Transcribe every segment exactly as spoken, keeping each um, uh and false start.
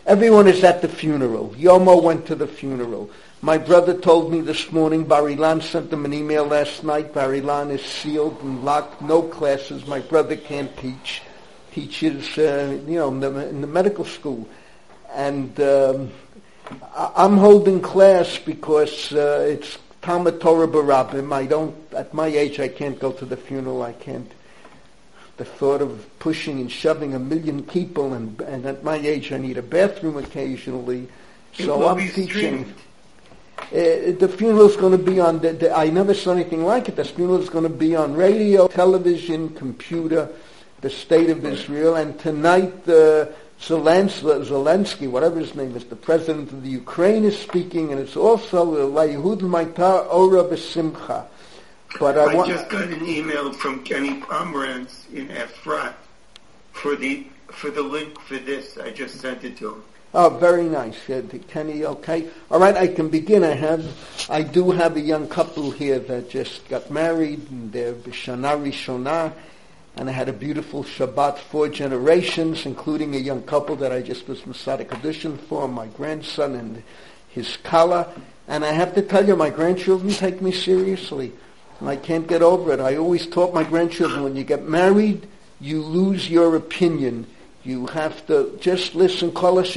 Everyone is at the funeral. Yomo went to the funeral. My brother told me this morning, Bar-Ilan sent him an email last night. Bar-Ilan is sealed and locked, no classes. My brother can't teach. Teaches, uh, you know, in the, in the medical school. And um, I, I'm holding class because uh, it's Talmud Torah Barabim. I don't, at my age, I can't go to the funeral. I can't. The thought of pushing and shoving a million people, and, and at my age, I need a bathroom occasionally. So I'm teaching. Uh, the funeral is going to be on, the, the, I never saw anything like it. The funeral is going to be on radio, television, computer, the state of Israel. And tonight, uh, Zelensky, Zelensky, whatever his name is, the president of the Ukraine is speaking, and it's also Layehud Maitar Ora B'Simcha. But I, I want, just got an email from Kenny Pomerantz in Efrat for the for the link for this. I just sent it to him. Oh, very nice, uh, Kenny. Okay, all right. I can begin. I have, I do have a young couple here that just got married, and they're b'shana rishona, and I had a beautiful Shabbat, four generations, including a young couple that I just was Masada Kedushin for, my grandson and his kala. And I have to tell you, my grandchildren take me seriously. I can't get over it. I always taught my grandchildren, when you get married, you lose your opinion. You have to just listen.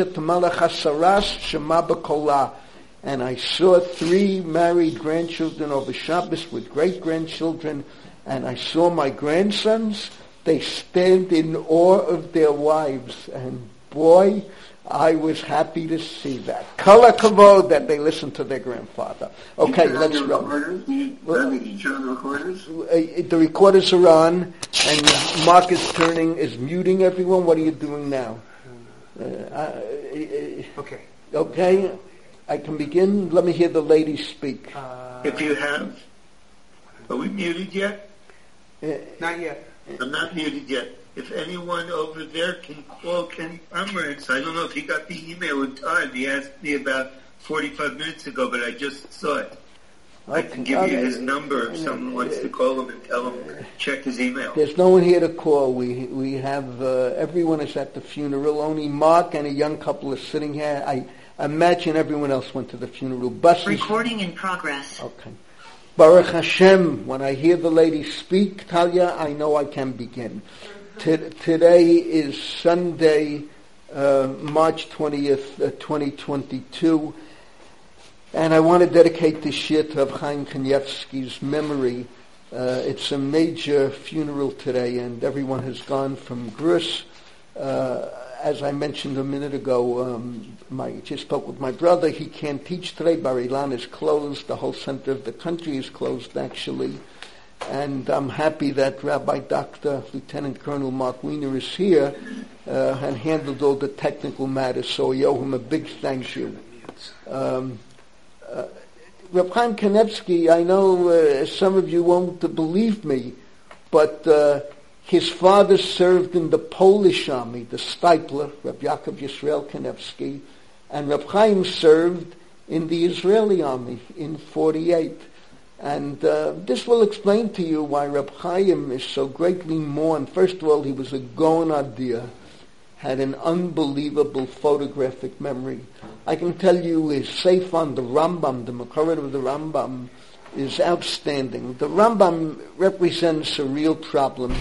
And I saw three married grandchildren over Shabbos with great-grandchildren, and I saw my grandsons. They stand in awe of their wives, and boy, I was happy to see that. Kala kavod that they listened to their grandfather. Okay, let's go. Well, the the recorders are on, and Mark is turning, is muting everyone. What are you doing now? Uh, uh, okay. Okay, I can begin. Let me hear the ladies speak. Uh, if you have, are we muted yet? Uh, not yet. I'm not muted yet. If anyone over there can call Kenny Pomerantz, I don't know if he got the email in time. He asked me about forty-five minutes ago, but I just saw it. Okay. I can give okay. you his number if someone wants to call him and tell him, check his email. There's no one here to call. We we have, uh, everyone is at the funeral. Only Mark and a young couple are sitting here. I imagine everyone else went to the funeral. Buses. Recording in progress. Okay. Baruch Hashem, when I hear the ladies speak, Talia, I know I can begin. Today is Sunday, uh, March twentieth, uh, twenty twenty-two, and I want to dedicate this year to Rav Chaim Kanievsky's memory. Uh, it's a major funeral today, and everyone has gone from Grus. Uh, as I mentioned a minute ago, um, I just spoke with my brother. He can't teach today. Bar-Ilan is closed. The whole center of the country is closed, actually. And I'm happy that Rabbi Doctor Lieutenant Colonel Mark Wiener is here uh, and handled all the technical matters, so I owe him a big thank you. Um, uh, Reb Chaim Kanievsky, I know uh, some of you won't believe me, but uh, his father served in the Polish army, the Stipler, Reb Yaakov Yisrael Kanievsky, and Reb Chaim served in the Israeli army in forty-eight. And uh, this will explain to you why Reb Chaim is so greatly mourned. First of all, he was a Gaon Adir, had an unbelievable photographic memory. I can tell you his seif on the Rambam, the Makoret of the Rambam, is outstanding. The Rambam represents a real problem.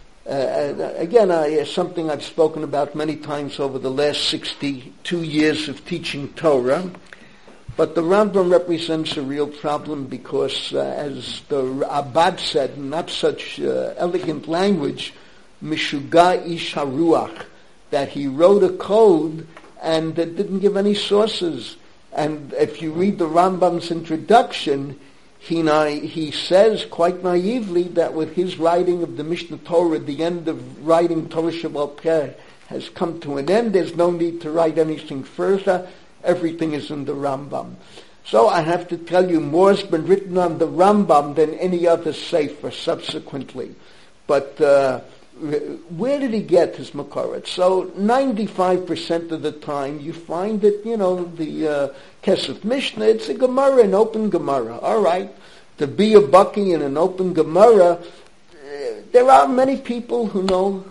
Uh, again, I, uh, something I've spoken about many times over the last sixty-two years of teaching Torah. But the Rambam represents a real problem because, uh, as the Abad said, in not such uh, elegant language, Mishuga ish haruach, that he wrote a code and uh, didn't give any sources. And if you read the Rambam's introduction, he, na- he says quite naively that with his writing of the Mishnah Torah, the end of writing Torah Shebaal Peh has come to an end. There's no need to write anything further. Everything is in the Rambam. So I have to tell you, more has been written on the Rambam than any other sefer subsequently. But uh, where did he get his Makoret? So ninety-five percent of the time you find that, you know, the uh, Kesef Mishnah, it's a Gemara, an open Gemara. All right. To be a Baki in an open Gemara, uh, there are many people who know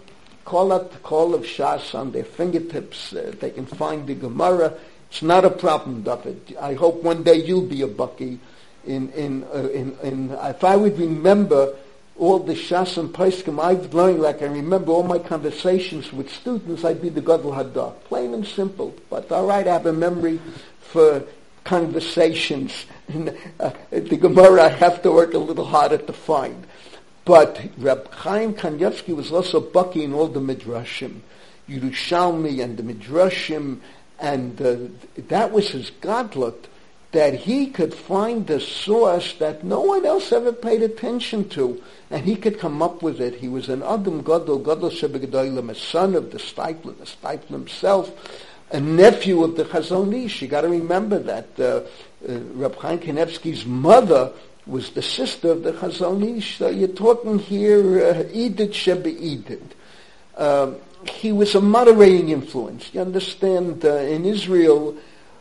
call out the call of Shas on their fingertips. Uh, they can find the Gemara. It's not a problem, David. I hope one day you'll be a Bucky. In in uh, in, in if I would remember all the Shas and Poskim I've learned, like I remember all my conversations with students, I'd be the Gadol Hadar. Plain and simple. But all right, I have a memory for conversations. And, uh, the Gemara I have to work a little harder to find. But Reb Chaim Kanievsky was also Bucky in all the Midrashim, Yerushalmi and the Midrashim, and uh, that was his godlut, that he could find the source that no one else ever paid attention to, and he could come up with it. He was an Adam Gadol, Gadol Shebegedolim, a son of the Steipler, the Steipler himself, a nephew of the Chazon Ish. You got to remember that uh, uh, Reb Chaim Kanievsky's mother was the sister of the Chazon Ish. So you're talking here, Edith Shebe Edith. Uh, he was a moderating influence. You understand, uh, in Israel,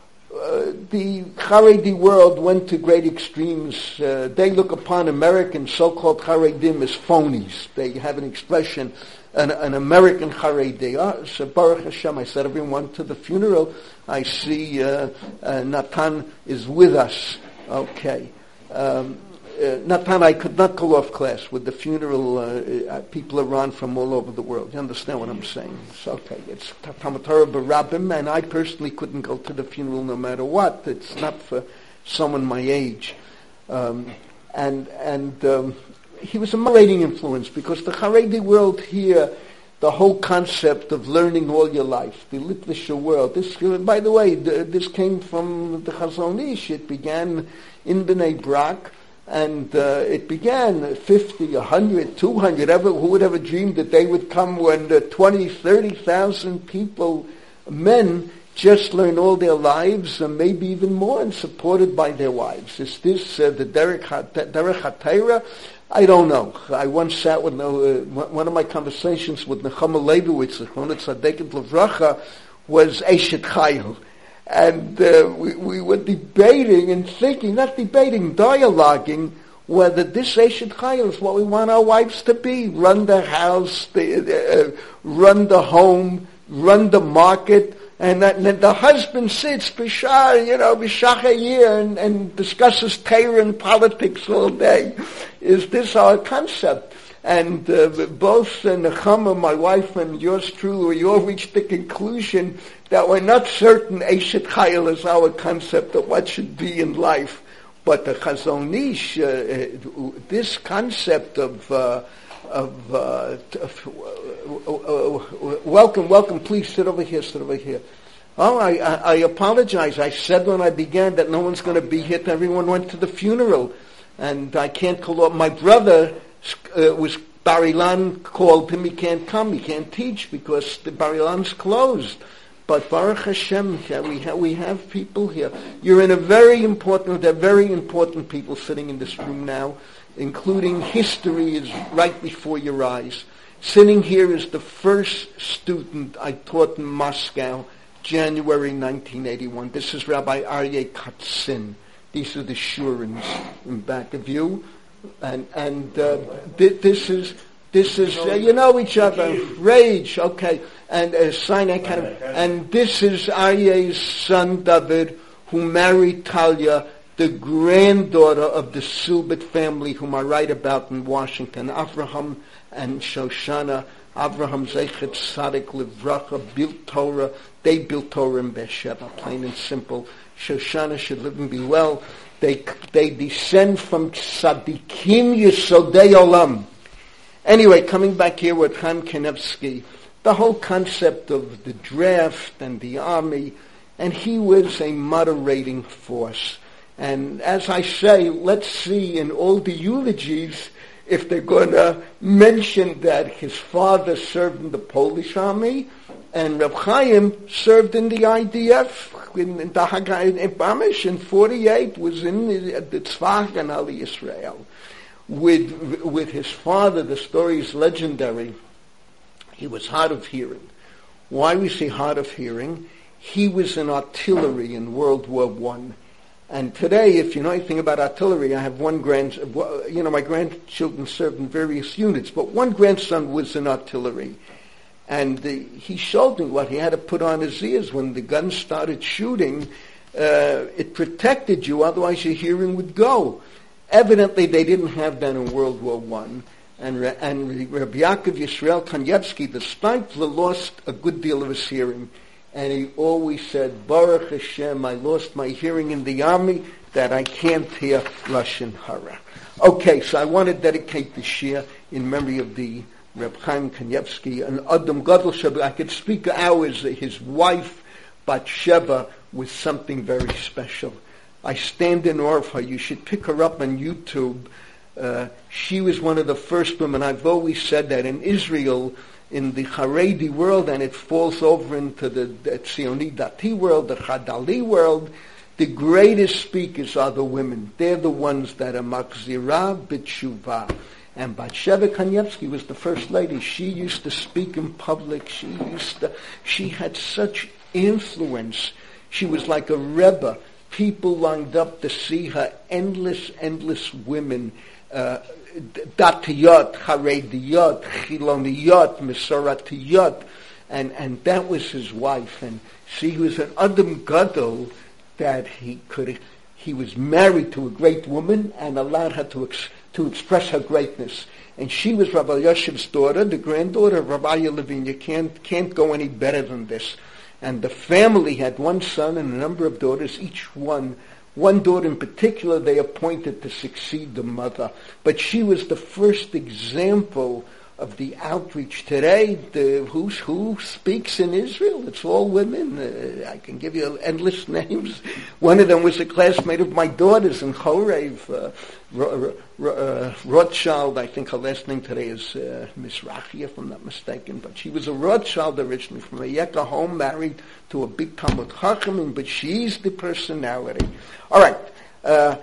uh, the Haredi world went to great extremes. Uh, they look upon American so-called Haredim as phonies. They have an expression, an, an American Haredi. Uh, so Baruch Hashem, I said everyone to the funeral. I see uh, uh, Natan is with us. Okay. Um, uh, Natan, I could not call off class with the funeral. Uh, uh, people around from all over the world. You understand what I'm saying? It's okay. It's Talmud Torah Barabim, and I personally couldn't go to the funeral no matter what. It's not for someone my age. Um, and and um, he was a moderating influence because the Haredi world here, the whole concept of learning all your life, the Litvische world. This, by the way, the, this came from the Chazon Ish. It began in Bnei Brak, and uh, it began fifty, one hundred, two hundred, ever, who would ever dream that they would come when uh, twenty, thirty thousand people, men, just learn all their lives, and maybe even more, and supported by their wives. Is this uh, the Derech HaTorah? I don't know. I once sat with, uh, one of my conversations with Nechama Leibowitz, Zechronot Tzaddik and Levracha, was Eshet Chayil. And uh, we, we were debating and thinking, not debating, dialoguing, whether this Eshet Chayil is what we want our wives to be. Run the house, the, uh, run the home, run the market, and, that, and then the husband sits, b'shar, you know, b'shach a year, and, and discusses Torah and politics all day. Is this our concept? And uh, both uh, Nechama, my wife, and yours truly, we all reached the conclusion that we're not certain Eshet Chayil is our concept of what should be in life. But the Chazon Ish, uh, uh, this concept of, uh, of, uh, of uh, uh, uh, welcome, welcome, please sit over here, sit over here. Oh, I, I, I apologize. I said when I began that no one's going to be here. Everyone went to the funeral. And I can't call up. My brother uh, was, Bar Ilan called him, he can't come, he can't teach because the Bar Ilan's closed. But Baruch Hashem, we have, we have people here. You're in a very important, there are very important people sitting in this room now, including history is right before your eyes. Sitting here is the first student I taught in Moscow, January nineteen eighty-one. This is Rabbi Aryeh Katzin. These are the Shurins in back of you, and and uh, th- this is this is uh, you know each other. Rage, okay, and uh, Sinai kind of, and this is Aryeh's son David, who married Talia, the granddaughter of the Silbert family, whom I write about in Washington. Avraham and Shoshana. Avraham Zeichet Tzaddik Livracha built Torah. They built Torah in Beersheba, plain and simple. Shoshana should live and be well. They they descend from Tzaddikim Yesodei Olam. Anyway, coming back here with Chaim Kanievsky, the whole concept of the draft and the army, and he was a moderating force. And as I say, let's see in all the eulogies if they're going to mention that his father served in the Polish army, and Reb Chaim served in the I D F, in, in the Hagai in Bamish, in forty-eight, was in the, the Tzva Haganah Yisrael. With, with his father, the story is legendary. He was hard of hearing. Why was he hard of hearing? He was in artillery in World War One. And today, if you know anything about artillery, I have one grand, you know, my grandchildren served in various units, but one grandson was in artillery. And the, he showed me what he had to put on his ears when the gun started shooting. Uh, it protected you, otherwise your hearing would go. Evidently, they didn't have that in World War One. And, and Rabbi Yaakov Yisrael Kanievsky, the Steinfler, lost a good deal of his hearing. And he always said, Baruch Hashem, I lost my hearing in the army, that I can't hear Lashon Hara. Okay, so I want to dedicate the shir in memory of the Reb Chaim Kanievsky, an Adam Gadol Sheba. I could speak hours. His wife, Bat Sheva, was something very special. I stand in awe of her. You should pick her up on YouTube. Uh, she was one of the first women. I've always said that in Israel, in the Haredi world, and it falls over into the, the Tzioni Dati world, the Chadali world, the greatest speakers are the women. They're the ones that are Machzira B'tshuva. And Batsheva Kanievsky was the first lady. She used to speak in public. She used to, she had such influence. She was like a Rebbe. People lined up to see her. Endless, endless women. Uh, Datiyot, Harediyot, Chiloniyot, Mesoratiyot. And, and that was his wife. And she was an Adam Gadol that he could, he was married to a great woman and allowed her to ex, to express her greatness. And she was Rabbi Yoshev's daughter, the granddaughter of Rabbi Levine. You can't, can't go any better than this. And the family had one son and a number of daughters, each one, one daughter in particular they appointed to succeed the mother. But she was the first example of the outreach today. The, who's, who speaks in Israel? It's all women. Uh, I can give you endless names. One of them was a classmate of my daughter's in Chorev, uh, R- R- uh, Rothschild. I think her last name today is uh, Mizrahi, if I'm not mistaken. But she was a Rothschild originally from a Yekka home, married to a big Talmud Chacham, but she's the personality. All right. Uh,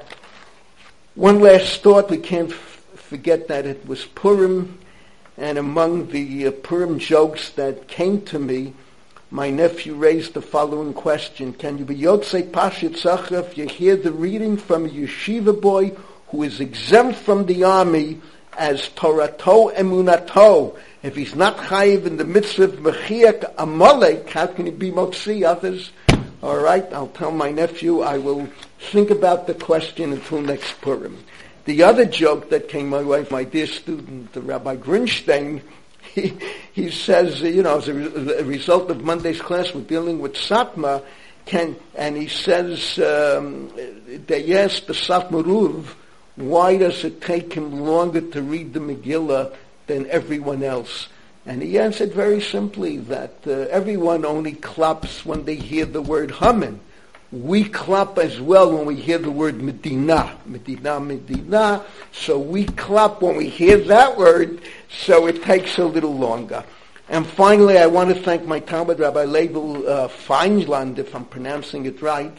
one last thought. We can't f- forget that it was Purim. And among the uh, Purim jokes that came to me, my nephew raised the following question. Can you be Yotzei Pashit Zacha if you hear the reading from a yeshiva boy who is exempt from the army as Torato Emunato? If he's not chayiv in the mitzvah of Mechiak Amalek, how can he be Motzi others? All right, I'll tell my nephew I will think about the question until next Purim. The other joke that came my way, my dear student, Rabbi Grinstein, he, he says, you know, as a, re- a result of Monday's class, we're dealing with Satmar, can, and he says, um, they asked the Satmar Ruv, why does it take him longer to read the Megillah than everyone else? And he answered very simply that uh, everyone only claps when they hear the word Haman. We clap as well when we hear the word Medina. Medina, Medina. So we clap when we hear that word, so it takes a little longer. And finally, I want to thank my Talmud, Rabbi Leibel uh, Feinland, if I'm pronouncing it right.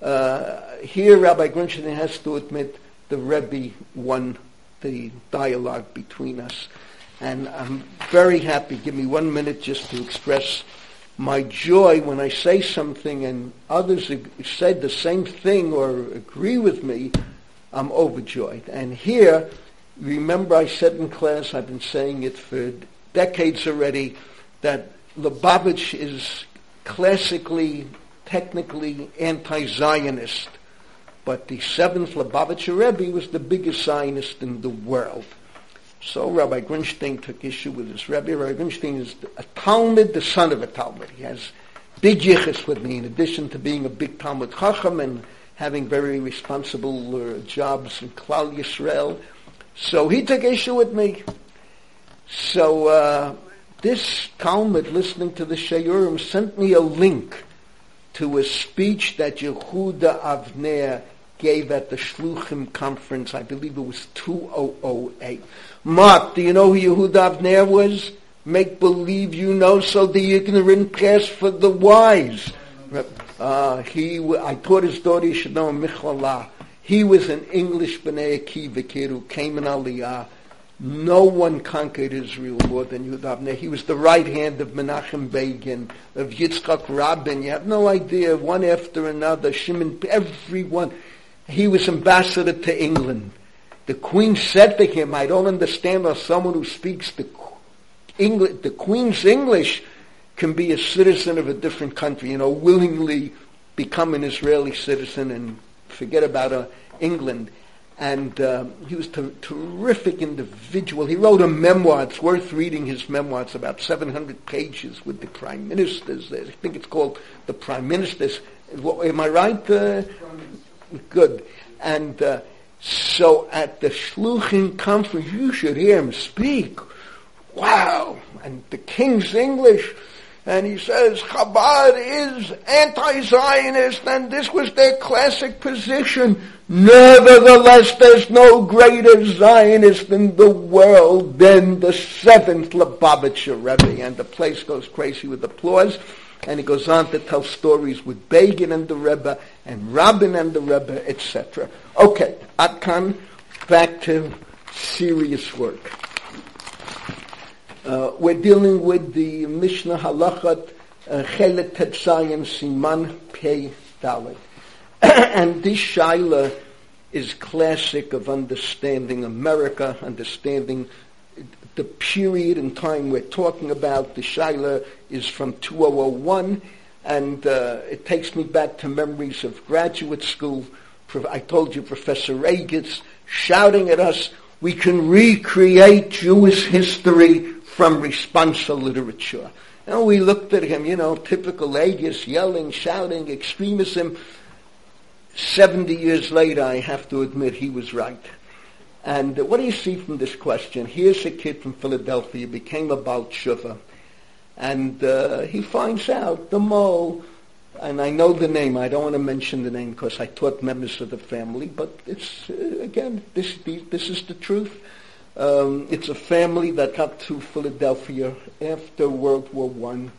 Uh, here, Rabbi Grinstein has to admit the Rebbe won the dialogue between us. And I'm very happy. Give me one minute just to express my joy when I say something and others said the same thing or agree with me. I'm overjoyed. And here, remember I said in class, I've been saying it for decades already, that Lubavitch is classically, technically anti-Zionist. But the seventh Lubavitcher Rebbe was the biggest Zionist in the world. So Rabbi Grinstein took issue with this Rebbe. Rabbi Grinstein is a Talmud, the son of a Talmud. He has big yichus with me, in addition to being a big Talmud Chacham and having very responsible uh, jobs in Klal Yisrael. So he took issue with me. So uh, this Talmud, listening to the Shayurim, sent me a link to a speech that Yehuda Avner gave at the Shluchim conference. I believe it was two thousand eight. Mark, do you know who Yehuda Avner was? Make believe you know, so the ignorant pass for the wise. Uh, he, I taught his daughter, you should know him, Micholah. He was an English B'nai Akiva kid who came in Aliyah. No one conquered Israel more than Yehuda Avner. He was the right hand of Menachem Begin, of Yitzchak Rabin. You have no idea, one after another, Shimon, everyone. He was ambassador to England. The Queen said to him, I don't understand how someone who speaks the English, the Queen's English can be a citizen of a different country, you know, willingly become an Israeli citizen and forget about uh, England. And uh, he was a terrific individual. He wrote a memoir. It's worth reading his memoir. It's about seven hundred pages with the prime ministers. I think it's called The Prime Ministers. Am I right? Uh, good. And uh, so at the Shluchim conference, you should hear him speak. Wow. And the King's English. And he says, Chabad is anti-Zionist, and this was their classic position. Nevertheless, there's no greater Zionist in the world than the seventh Lubavitcher Rebbe. And the place goes crazy with applause. And he goes on to tell stories with Begin and the Rebbe, and Rabin and the Rebbe, et cetera. Okay, Atkan, back to serious work. Uh, we're dealing with the Mishnah Halachat Chelet Tetzayin Siman Pei Dalet. And this Shaila is classic of understanding America, understanding the period in time we're talking about. The Shaila is from two thousand one, and uh, it takes me back to memories of graduate school. I told you Professor Regitz shouting at us, we can recreate Jewish history from responsa literature. And we looked at him, you know, typical Aegis, yelling, shouting, extremism. Seventy years later, I have to admit he was right. And uh, what do you see from this question? Here's a kid from Philadelphia, became a Baal Tshuva, and uh, he finds out the mole, and I know the name, I don't want to mention the name because I taught members of the family, but it's, uh, again, this, this is the truth. Um, it's a family that got to Philadelphia after World War One.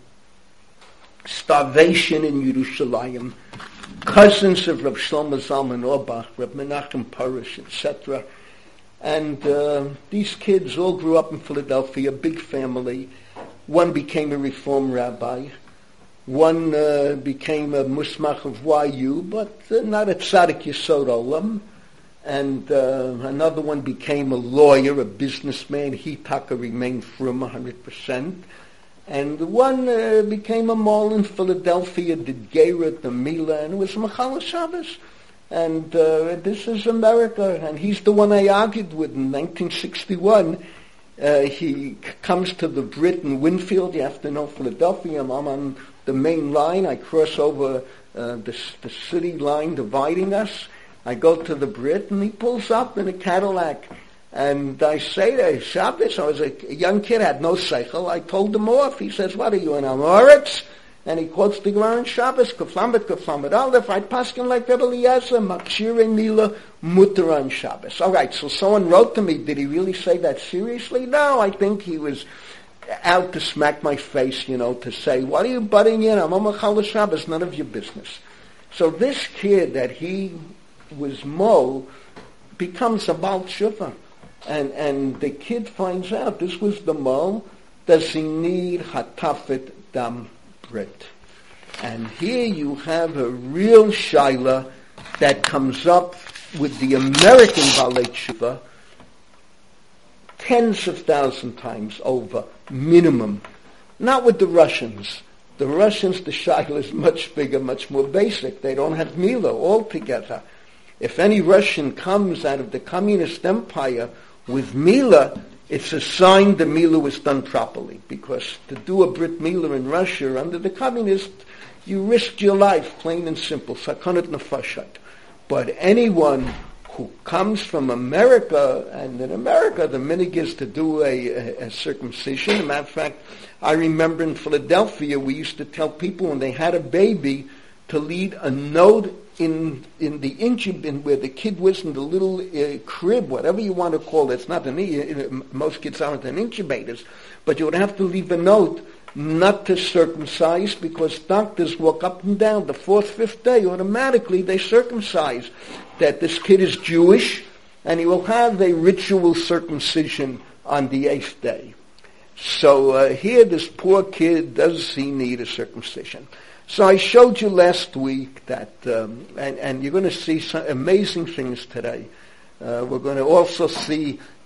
Starvation in Yerushalayim. Cousins of Rav Shlomo Zalman Auerbach, Rav Menachem Parish, et cetera. And uh, these kids all grew up in Philadelphia, big family. One became a Reform rabbi. One uh, became a Musmach of Y U, but uh, not a Tzaddik Yesod Olam. And uh, another one became a lawyer, a businessman. He taka remained frum one hundred percent. And one uh, became a mall in Philadelphia, did Geirut, the Mila, and it was Machal Shabbos. And uh, this is America, and he's the one I argued with in nineteen sixty-one. Uh, he c- comes to the Brit in Winfield. You have to know Philadelphia. I'm on the main line. I cross over uh, the, the city line dividing us. I go to the Brit, and he pulls up in a Cadillac. And I say to him, Shabbos, I was a, a young kid, had no seichel. I told him off. He says, what are you, an Amoritz? And he quotes the Gemara in Shabbos, Kaflamet, Kaflamet Aleph, I paskin like Rebbe Eliezer, Makshire Mila, Mutter on Shabbos. All right, so someone wrote to me, did he really say that seriously? No, I think he was out to smack my face, you know, to say, what are you butting in? I'm on Machal Shabbos, none of your business. So this kid that he was Mo becomes a Baal Tshuva. And and the kid finds out this was the Mo. Does he need Hatafet Dam Brit? And here you have a real shaila that comes up with the American Baalei Tshuva tens of thousands times over, minimum. Not with the Russians. The Russians, the shaila is much bigger, much more basic. They don't have Mila altogether. If any Russian comes out of the communist empire with Mila, it's a sign the Mila was done properly. Because to do a Brit Mila in Russia under the communists, you risked your life, plain and simple. Sakanat nefashat. But anyone who comes from America, and in America the minig is to do a, a, a circumcision. As a matter of fact, I remember in Philadelphia we used to tell people when they had a baby to lead a note in in the incub in where the kid was in the little uh, crib, whatever you want to call it. It's not an uh, most kids aren't in incubators, but you would have to leave a note not to circumcise because doctors walk up and down the fourth, fifth day automatically they circumcise that this kid is Jewish and he will have a ritual circumcision on the eighth day. So uh, here, this poor kid, does he need a circumcision? So I showed you last week that, um, and, and you're going to see some amazing things today. Uh, we're going to also see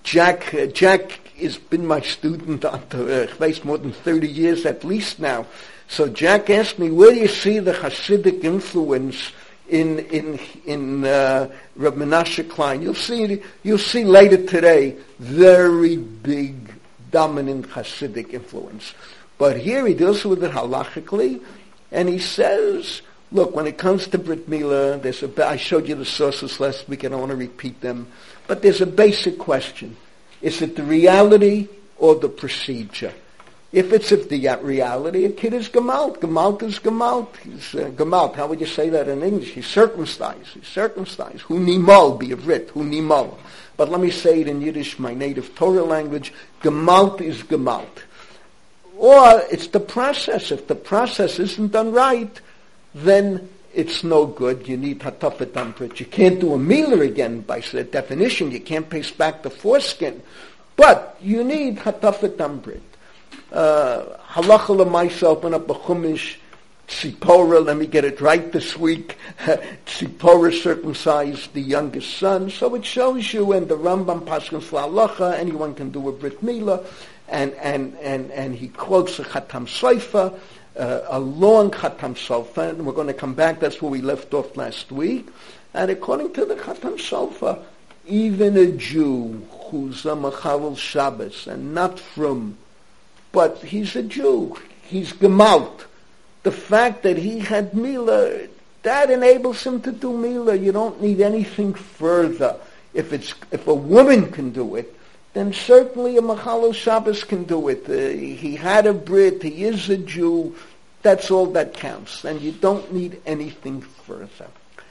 Jack, uh, Jack has been my student unto, uh, more than thirty years at least now. So Jack asked me, where do you see the Hasidic influence in in in uh, Reb Menashe Klein? You'll see you'll see later today very big, dominant Hasidic influence. But here he deals with it halachically, and he says, look, when it comes to Brit Milah, there's a, I showed you the sources last week, I don't want to repeat them, but there's a basic question. Is it the reality or the procedure? If it's of the reality, a kid is gemalt. Gemalt is gemalt. He's uh, gemalt. How would you say that in English? He's circumcised. He's circumcised. Hu nimol, be of writ. Hu nimol. But let me say it in Yiddish, my native Torah language. Gemalt is gemalt. Or it's the process. If the process isn't done right, then it's no good. You need hatafet damprit. You can't do a milah again by definition. You can't paste back the foreskin. But you need hatafet damprit. Uh, halacha l'maisa, open up a chumash, Tzipora, let me get it right this week, Tzipora circumcised the youngest son, so it shows you, and the Rambam paskins l'halacha, anyone can do a Brit Milah, and, and, and, and he quotes a Chatam Sofer, uh, a long Chatam Sofer, and we're going to come back, that's where we left off last week, and according to the Chatam Sofer, even a Jew who's a Machalel Shabbos, and not from but he's a Jew. He's gemalt. The fact that he had milah, that enables him to do milah. You don't need anything further. If it's if a woman can do it, then certainly a Machalel Shabbos can do it. Uh, he had a Brit. He is a Jew. That's all that counts. And you don't need anything further.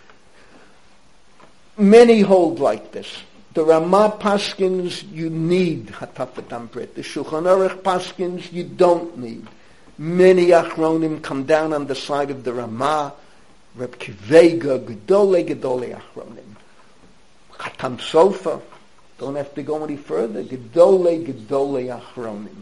Many hold like this. The Ramah Paskins, you need Hatafet Damprit. The Shulchan Aruch Paskins, you don't need. Many Achronim come down on the side of the Ramah. Reb Kivega, Gedolei, Gedolei Achronim. Chatam Sofer, don't have to go any further. Gedolei, Gedolei Achronim.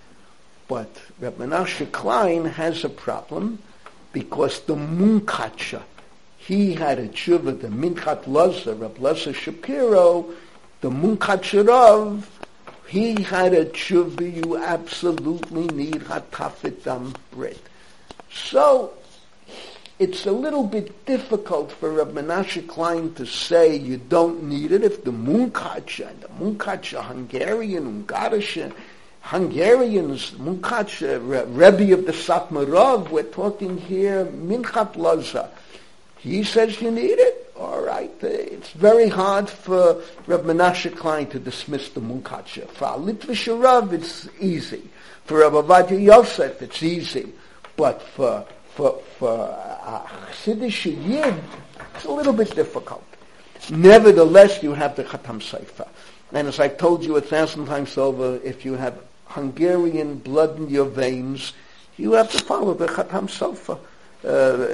But Reb Menashe Klein has a problem because the Munkatsha, he had a tshuva, the Minchat Loza, Reb Loza Shapiro, the Munkach Rav, he had a tshuva, you absolutely need Hatafet Damprit. So, it's a little bit difficult for Reb Menashe Klein to say you don't need it if the Munkach, and the Munkach, Hungarian, Ungarische, Hungarians, Munkach, Rebbe of the Satmarov, we're talking here, Minchat Loza. He says you need it. All right. It's very hard for Reb Menashe Klein to dismiss the Munkatsha. For a Litvish Rav, it's easy. For Reb Avadia Yosef, it's easy. But for for for a Chassidish Yid, it's a little bit difficult. Nevertheless, you have the Chatam Sofer. And as I've told you a thousand times over, if you have Hungarian blood in your veins, you have to follow the Chatam Sofer. Uh,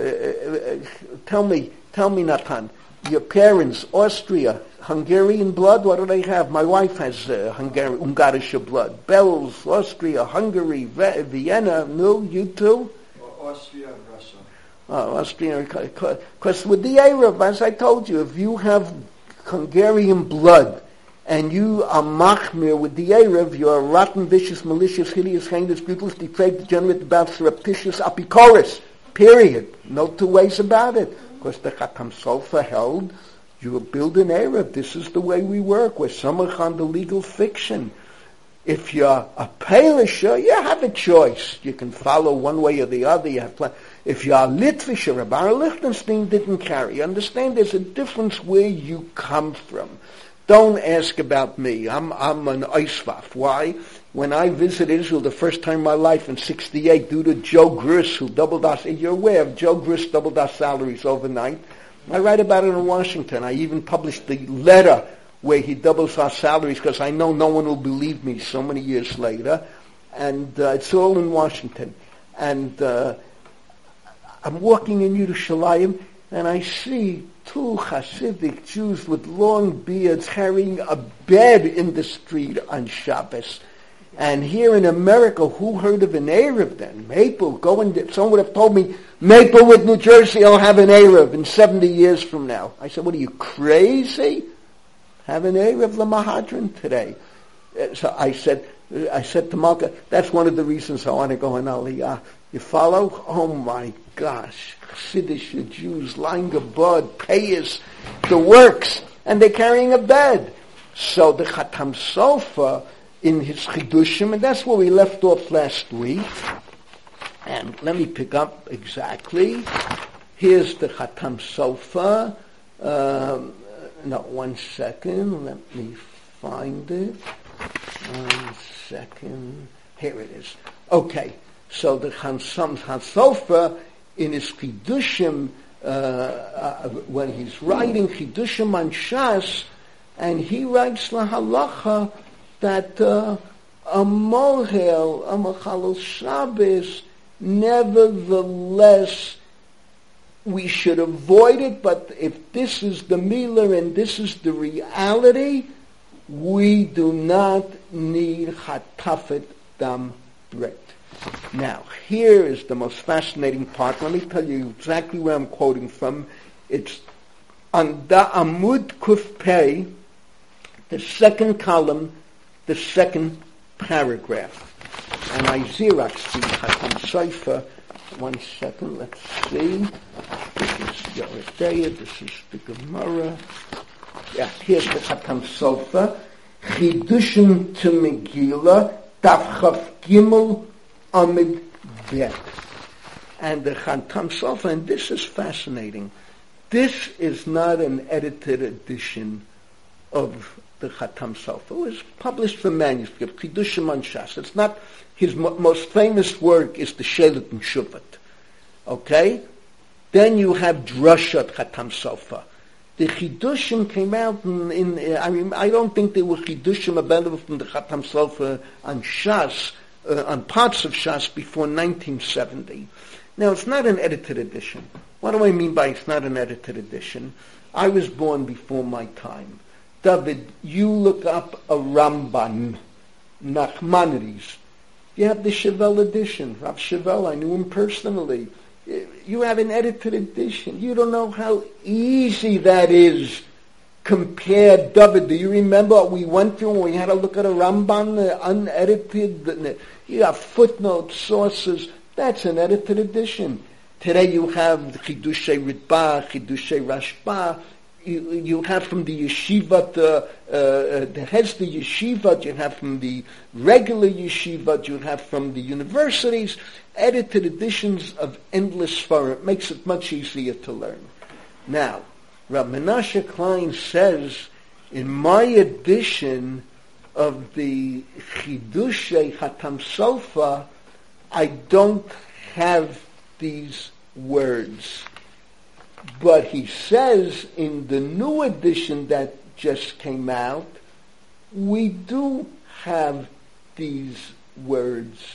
uh, uh, tell me, tell me, Natan, your parents, Austria, Hungarian blood, what do they have? My wife has uh, Hungary, Ungarische blood. Bells, Austria, Hungary, v- Vienna, no, you too? Austria and Russia. Oh, Austria, because with the Arab, as I told you, if you have Hungarian blood, and you are machmir with the Arab, you are rotten, vicious, malicious, hideous, heinous, ruthless, depraved, degenerate, about surreptitious, apicorus. Period. No two ways about it. Because the Chatam Sofer held, you build an Arab. This is the way we work. We're samach on the legal fiction. If you're a Palisher, you have a choice. You can follow one way or the other. You have pl- if you're a Litvisher, Rabbi Lichtenstein didn't carry. Understand there's a difference where you come from. Don't ask about me. I'm I'm an Eisvaf. Why? When I visited Israel the first time in my life in sixty-eight, due to Joe Griss, who doubled our, you're aware of Joe Griss doubled our salaries overnight. I write about it in Washington. I even published the letter where he doubles our salaries because I know no one will believe me so many years later. And uh, it's all in Washington. And uh, I'm walking in Yerushalayim and I see two Hasidic Jews with long beards carrying a bed in the street on Shabbos. And here in America, who heard of an Arab then? Maple, go and someone would have told me, Maplewood, New Jersey, I'll have an Arab in seventy years from now. I said, what are you, crazy? Have an Arab Lamahadran today. so I said, I said to Malka, that's one of the reasons I want to go in Aliyah. You follow? Oh my gosh. Chassidish Jews, lying abroad, payers, the works, and they're carrying a bed. So the Chatam Sofer in his Chidushim, and that's where we left off last week. And let me pick up exactly. Here's the Chatam Sofer. Um, no, one second. Let me find it. One second. Here it is. Okay. So the Chatam Sofer in his Chidushim, uh, uh, when he's writing Chidushim on Shas, and he writes la halacha that uh, a mohel, a mechalel Shabbos, nevertheless, we should avoid it, but if this is the milah and this is the reality, we do not need chatafet dam bread. Now, here is the most fascinating part. Let me tell you exactly where I'm quoting from. It's on Da Amud Kuf Pei, the second column, the second paragraph. And I Xerox the Chatam Sofer. One second, let's see. This is Yeridea, this is the Gemara. Yeah, here's the Chatam Sofer. Chidushim to Megillah, Daf Chaf Gimel Amid Bet. And the Chatam Sofer, and this is fascinating. This is not an edited edition of the Chatam Sofer. It was published from manuscript, Chidushim on Shas. It's not, his mo- most famous work is the Shelet and Shuvat. Okay? Then you have Drashat Chatam Sofer. The Chidushim came out in, in uh, I mean, I don't think there were Chidushim available from the Chatam Sofer on Shas, uh, on parts of Shas before nineteen seventy. Now, it's not an edited edition. What do I mean by it's not an edited edition? I was born before my time. David, you look up a Ramban, Nachmanides. You have the Chevelle edition. Rav Chevelle, I knew him personally. You have an edited edition. You don't know how easy that is compared, David. Do you remember what we went through when we had to look at a Ramban, uh, unedited? You have footnotes, sources. That's an edited edition. Today you have Chidushei Ritba, Chidushei Rashba. You, you have from the yeshiva, the, uh, the Hesder yeshiva, you have from the regular yeshiva, you have from the universities, edited editions of endless Sfarah. It makes it much easier to learn. Now, Rav Menashe Klein says, in my edition of the Chidushei Chatam Sofer, I don't have these words. But he says in the new edition that just came out, we do have these words.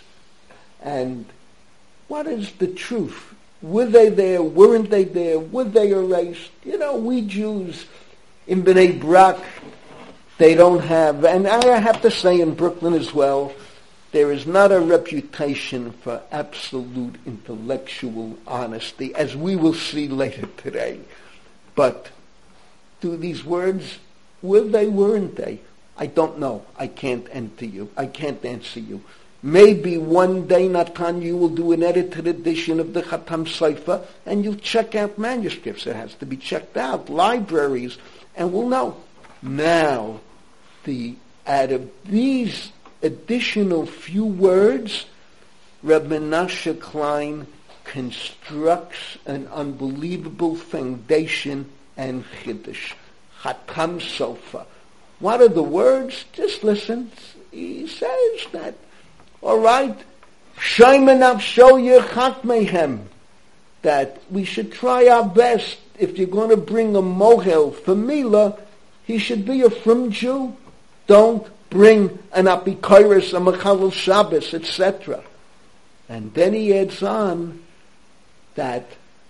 And what is the truth? Were they there? Weren't they there? Were they erased? You know, we Jews in Bnei Brak, they don't have, and I have to say in Brooklyn as well, there is not a reputation for absolute intellectual honesty, as we will see later today. But do these words, were they, weren't they? I don't know. I can't answer you. I can't answer you. Maybe one day, Natan, you will do an edited edition of the Chatam Sofer, and you'll check out manuscripts. It has to be checked out, libraries, and we'll know. Now, the out of these additional few words, Reb Menashe Klein constructs an unbelievable foundation and chiddush. Chatam Sofer. What are the words? Just listen. He says that, all right, Shayman show Yechat Mehem, that we should try our best. If you're going to bring a mohel for Milah, he should be a frum Jew. Don't bring an apikoros, a mechalel Shabbos, et cetera. And then he adds on that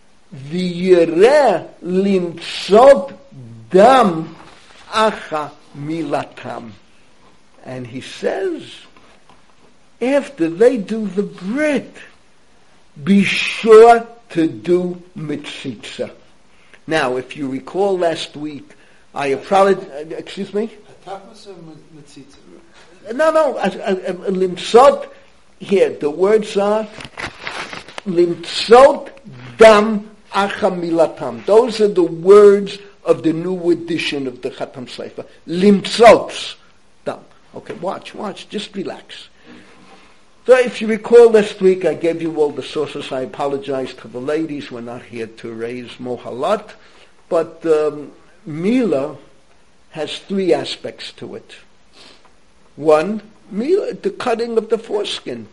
v'yireh limtzot dam acha milatam. And he says, after they do the brit, be sure to do mitzitza. Now, if you recall last week, I apologize, excuse me? Tapas or mitzitza? No, no. Uh, uh, limtzot. Here, the words are limtzot dam achamilatam. Those are the words of the new edition of the Chatam Sofer. Limtzot dam. Okay, watch, watch. Just relax. So if you recall last week, I gave you all the sources. I apologize to the ladies. We're not here to raise mohalat. But um, Mila has three aspects to it. One, Mila, the cutting of the foreskin.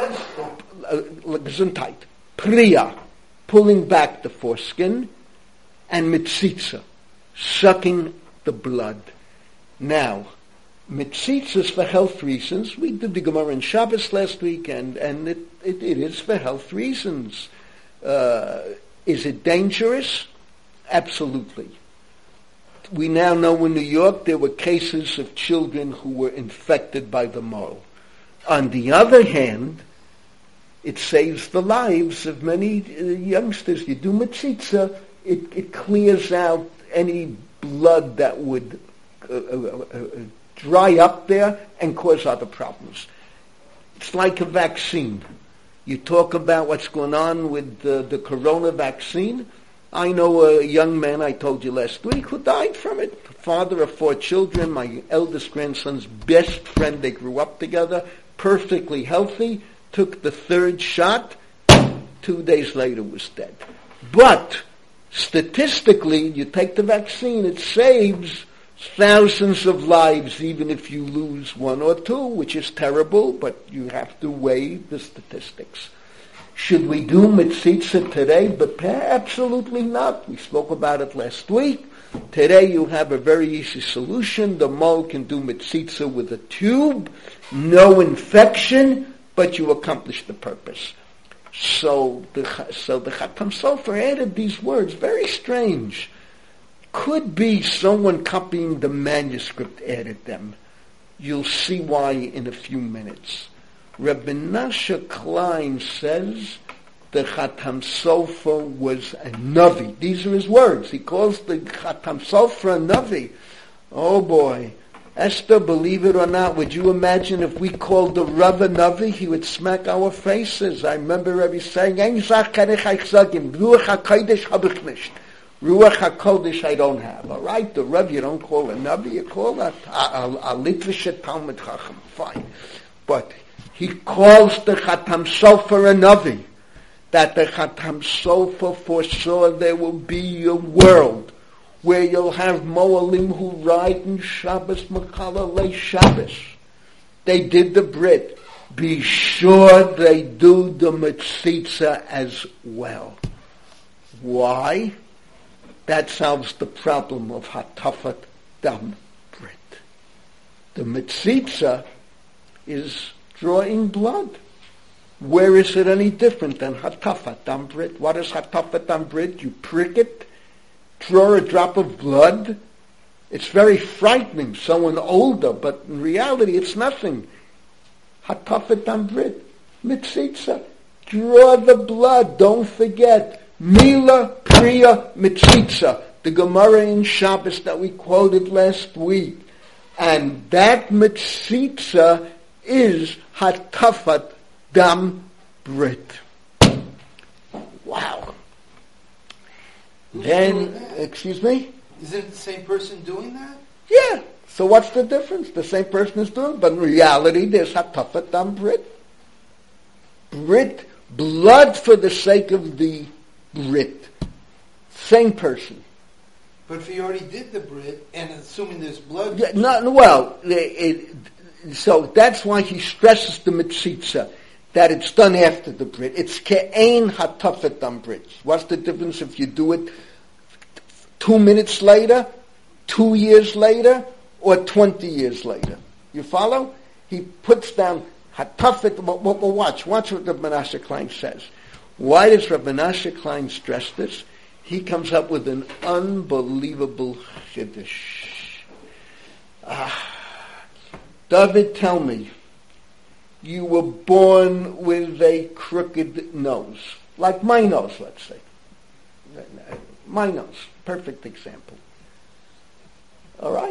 Gesundheit. Priya, pulling back the foreskin. And mitzitza, sucking the blood. Now, mitzitza is for health reasons. We did the Gemara in Shabbos last week, and, and it, it, it is for health reasons. Uh, is it dangerous? Absolutely. We now know in New York there were cases of children who were infected by the mole. On the other hand, it saves the lives of many uh, youngsters. You do mitzitza, it, it clears out any blood that would uh, uh, uh, dry up there and cause other problems. It's like a vaccine. You talk about what's going on with the, the corona vaccine. I know a young man, I told you last week, who died from it. Father of four children, my eldest grandson's best friend. They grew up together, perfectly healthy, took the third shot, two days later was dead. But statistically, you take the vaccine, it saves thousands of lives, even if you lose one or two, which is terrible, but you have to weigh the statistics. Should we do mitzitza today? But absolutely not. We spoke about it last week. Today you have a very easy solution. The mole can do mitzitza with a tube, no infection, but you accomplish the purpose. So the so the Chatam Sofer added these words, very strange. Could be someone copying the manuscript added them. You'll see why in a few minutes. Reb Menashe Klein says the Chatam Sofer was a Navi. These are his words. He calls the Chatam Sofer a Navi. Oh boy. Esther, believe it or not, would you imagine if we called the Rav a Navi, he would smack our faces. I remember Rebbe saying, Ein Zach kann ich euch sagen, Ruach HaKodesh hab ich nicht. Ruach HaKodesh I don't have. All right, the Rav you don't call a Navi, you call a, a, a, a Litvische Talmud Chacham. Fine. But he calls the Chatam Sofer a Navi. That the Chatam Sofer foresaw there will be a world where you'll have Moalim who ride in Shabbos, Mechalelei Shabbos. They did the Brit. Be sure they do the Mitzitza as well. Why? That solves the problem of Hatafat Dam Brit. The Mitzitza is drawing blood. Where is it any different than Hatafat Dam Brit? What is Hatafat Dam Brit? You prick it, draw a drop of blood. It's very frightening, someone older, but in reality it's nothing. Hatafat Dam Brit, Mitzitza, draw the blood, don't forget. Mila Priya Mitzitza, the Gemara in Shabbos that we quoted last week. And that Mitzitza is Hatafat Dam Brit. Wow. Then, excuse me? Isn't it the same person doing that? Yeah. So what's the difference? The same person is doing it, but in reality there's Hatafat Dam Brit. Brit, blood for the sake of the Brit. Same person. But if he already did the Brit, and assuming there's blood... Yeah, not, well, it, it, so that's why he stresses the Mitzitza, that it's done after the Brit. It's Ke'ein Hatafat Dam Brit. What's the difference if you do it two minutes later, two years later, or twenty years later? You follow? He puts down Hatafat, well, well, watch, watch what Reb Menashe Klein says. Why does Reb Menashe Klein stress this? He comes up with an unbelievable chiddush. Ah, David, tell me, you were born with a crooked nose, like my nose, let's say. My nose, perfect example. All right?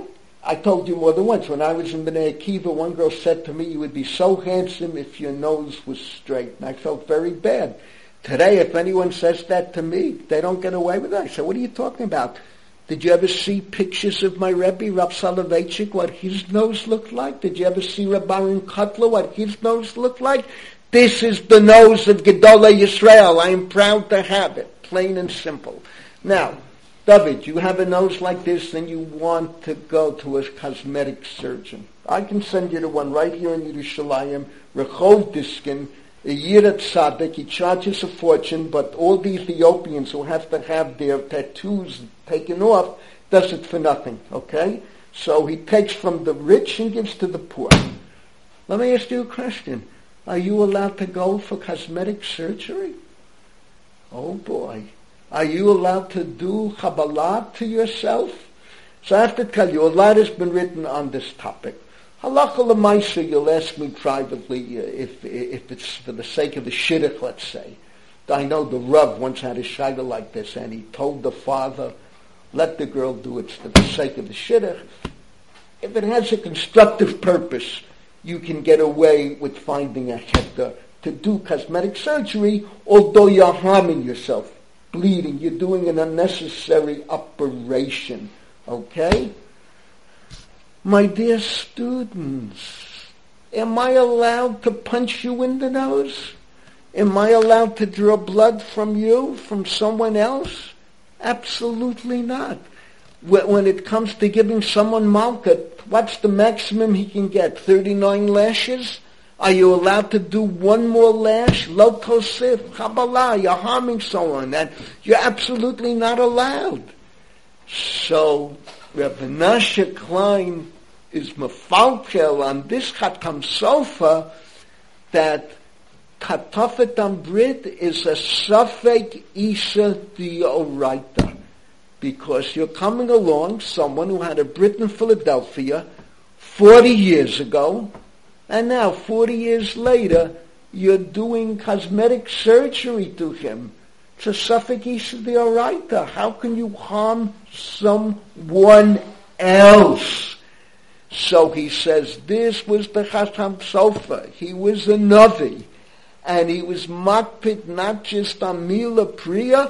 I told you more than once, when I was in Bnei Akiva, one girl said to me, you would be so handsome if your nose was straight. And I felt very bad. Today, if anyone says that to me, they don't get away with it. I said, what are you talking about? Did you ever see pictures of my Rebbe, Rav Soloveitchik, what his nose looked like? Did you ever see Reb Aaron Kotler, what his nose looked like? This is the nose of Gedolei Yisrael. I am proud to have it. Plain and simple. Now, David, you have a nose like this and you want to go to a cosmetic surgeon. I can send you to one right here in Yerushalayim, Rehov Diskin, a year at Tzaddik. He charges a fortune, but all the Ethiopians who have to have their tattoos taken off does it for nothing, okay? So he takes from the rich and gives to the poor. Let me ask you a question. Are you allowed to go for cosmetic surgery? Oh boy. Are you allowed to do Kabbalah to yourself? So I have to tell you, a lot has been written on this topic. Halacha l'maisa, you'll ask me privately if if it's for the sake of the shidduch, let's say. I know the Rav once had a shayla like this, and he told the father, let the girl do it for the sake of the shidduch. If it has a constructive purpose, you can get away with finding a hektar to do cosmetic surgery, although you're harming yourself, bleeding. You're doing an unnecessary operation, okay? My dear students, am I allowed to punch you in the nose? Am I allowed to draw blood from you, from someone else? Absolutely not. When it comes to giving someone malchut, what's the maximum he can get? thirty-nine lashes? Are you allowed to do one more lash? Lo tosif, Kabbalah, you're harming someone, and you're absolutely not allowed. So, Reb Menashe Klein is mefalkel on this Chatam Sofer that Katafetam Brit is a Safek Isa D'Oraita. Because you're coming along, someone who had a Brit in Philadelphia forty years ago, and now forty years later, you're doing cosmetic surgery to him. It's a Safek Isa D'Oraita. How can you harm someone else? So he says, this was the Chatam Sofer. He was a Navi. And he was makpid not just on Mila Priya,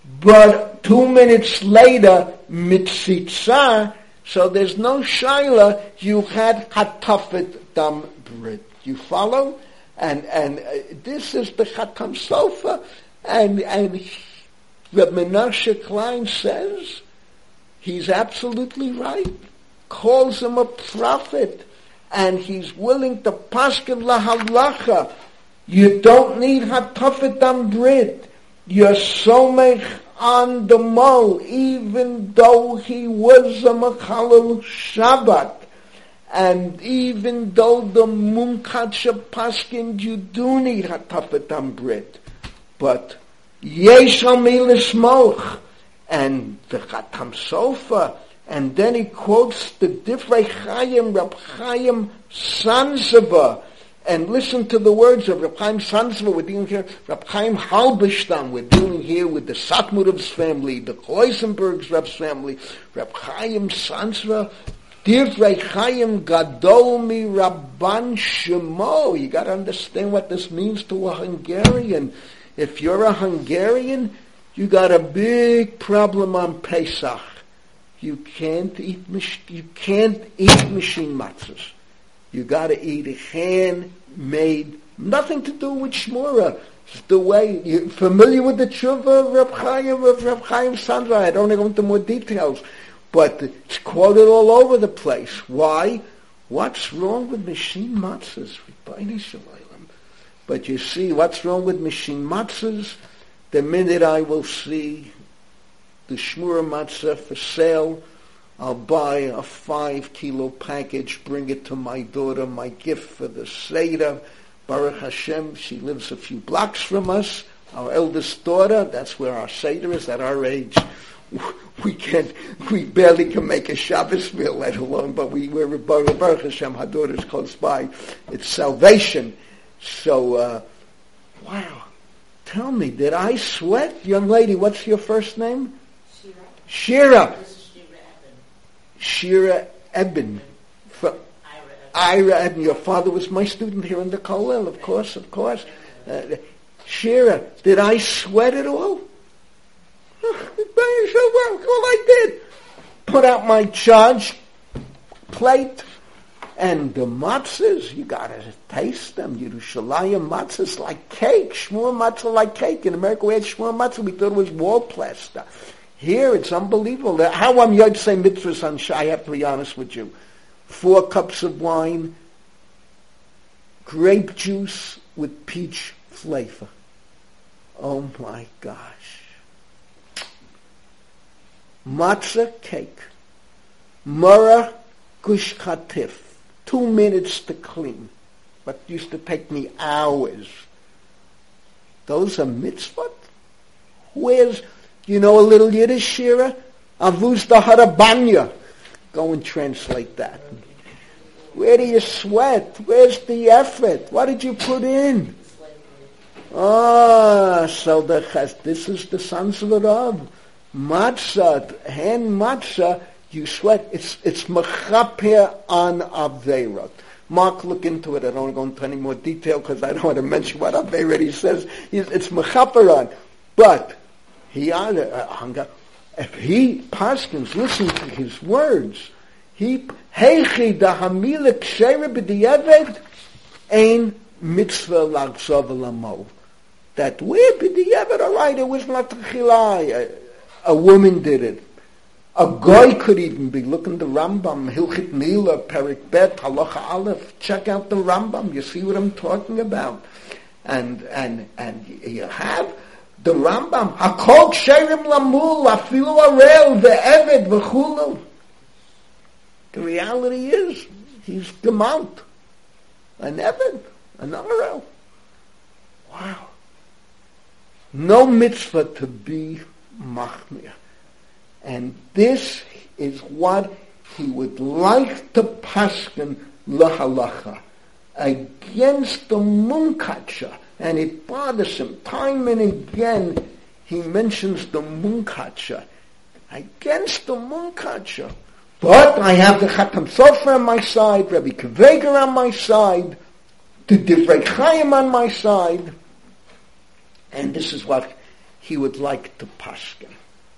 but two minutes later, mitzitza, so there's no shaila, you had Katafet Dam Brit. You follow? And and uh, this is the Chatam Sofer. And, and Reb Menashe Klein says, he's absolutely right. Calls him a prophet. And he's willing to paskin lahalacha. You don't need Hatafet Dam Brit. You're somech on the mole, even though he was a Mechalel Shabbat. And even though the Munkatsha paskin, you do need Hatafet Dam Brit. But Yesh al mi l'smoch. And the Chatam Sofer. And then he quotes the Divrei Chaim, Reb Chaim Sanzava. And listen to the words of Reb Chaim Sanzava. We're dealing here, Reb Chaim Halberstam. We're dealing here with the Satmarov's family, the Kloisenberg's Reb's family. Reb Chaim Sanzava, Divrei Chaim Gadol mi Rabban Shemo. You got to understand what this means to a Hungarian. If you're a Hungarian, you got a big problem on Pesach. You can't eat you can't eat machine matzahs. You got to eat a handmade, nothing to do with shmura. It's the way you're familiar with the tshuva of Reb Chaim of Reb Chaim Sandra. I don't go into more details, but it's quoted all over the place. Why? What's wrong with machine matzahs? But you see, what's wrong with machine matzahs? The minute I will see the shmura matzah for sale, I'll buy a five kilo package, bring it to my daughter, my gift for the Seder. Baruch Hashem, she lives a few blocks from us. Our eldest daughter, that's where our Seder is, at our age. We can't, we barely can make a Shabbos meal, let alone, but we, we're Baruch Hashem, our daughter's close by. It's salvation. So, uh, wow. Tell me, did I sweat? Young lady, what's your first name? Shira. Shira. Shira Eben. From Ira Eben. Your father was my student here in the Kollel, of course, of course. Uh, Shira, did I sweat at all? Well, all I did, put out my charge plate, and the matzahs, you gotta taste them. Yerushalayim matzahs like cake, shmur matzah like cake. In America we had shmur matzah, we thought it was wall plaster. Here it's unbelievable. How I'm yod say mitzvahs on Shai, I have to be honest with you. Four cups of wine, grape juice with peach flavor. Oh my gosh. Matzah cake. Murrah gush katif. Two minutes to clean. But used to take me hours. Those are mitzvot? Where's, you know a little Yiddish, Shira? Avuz da harabanya. Go and translate that. Where do you sweat? Where's the effort? What did you put in? Ah, so the, this is the sons of the Rav. Matzah, hand matzah, you sweat. It's it's mechaper on Aveirot. Mark, look into it. I don't want to go into any more detail because I don't want to mention what Aveirot he says. He's, it's mechaper on. But he uh, if he paskins, listen to his words. He heichi da hamila ksheira b'diavad ein mitzvah lagzav lamo. That where b'diavad, all right, it was not a A woman did it. A guy could even be. Look in the Rambam, Hilchit Mila, Perik Bet, Halacha Aleph. Check out the Rambam. You see what I'm talking about. And and and you have the Rambam. Hakol Ksherim Lamul, Afilu Arel, Ve'eved, V'chulu. The reality is, he's Gemalt. An Eved, an Arel. Wow. No mitzvah to be machmir. And this is what he would like to paskin lahalacha against the munkacha. And it bothers him. Time and again he mentions the munkacha. Against the munkacha. But I have the Chatam Sofer on my side, Rabbi Kveger on my side, the Divrei Chaim on my side, and this is what he would like to paskin.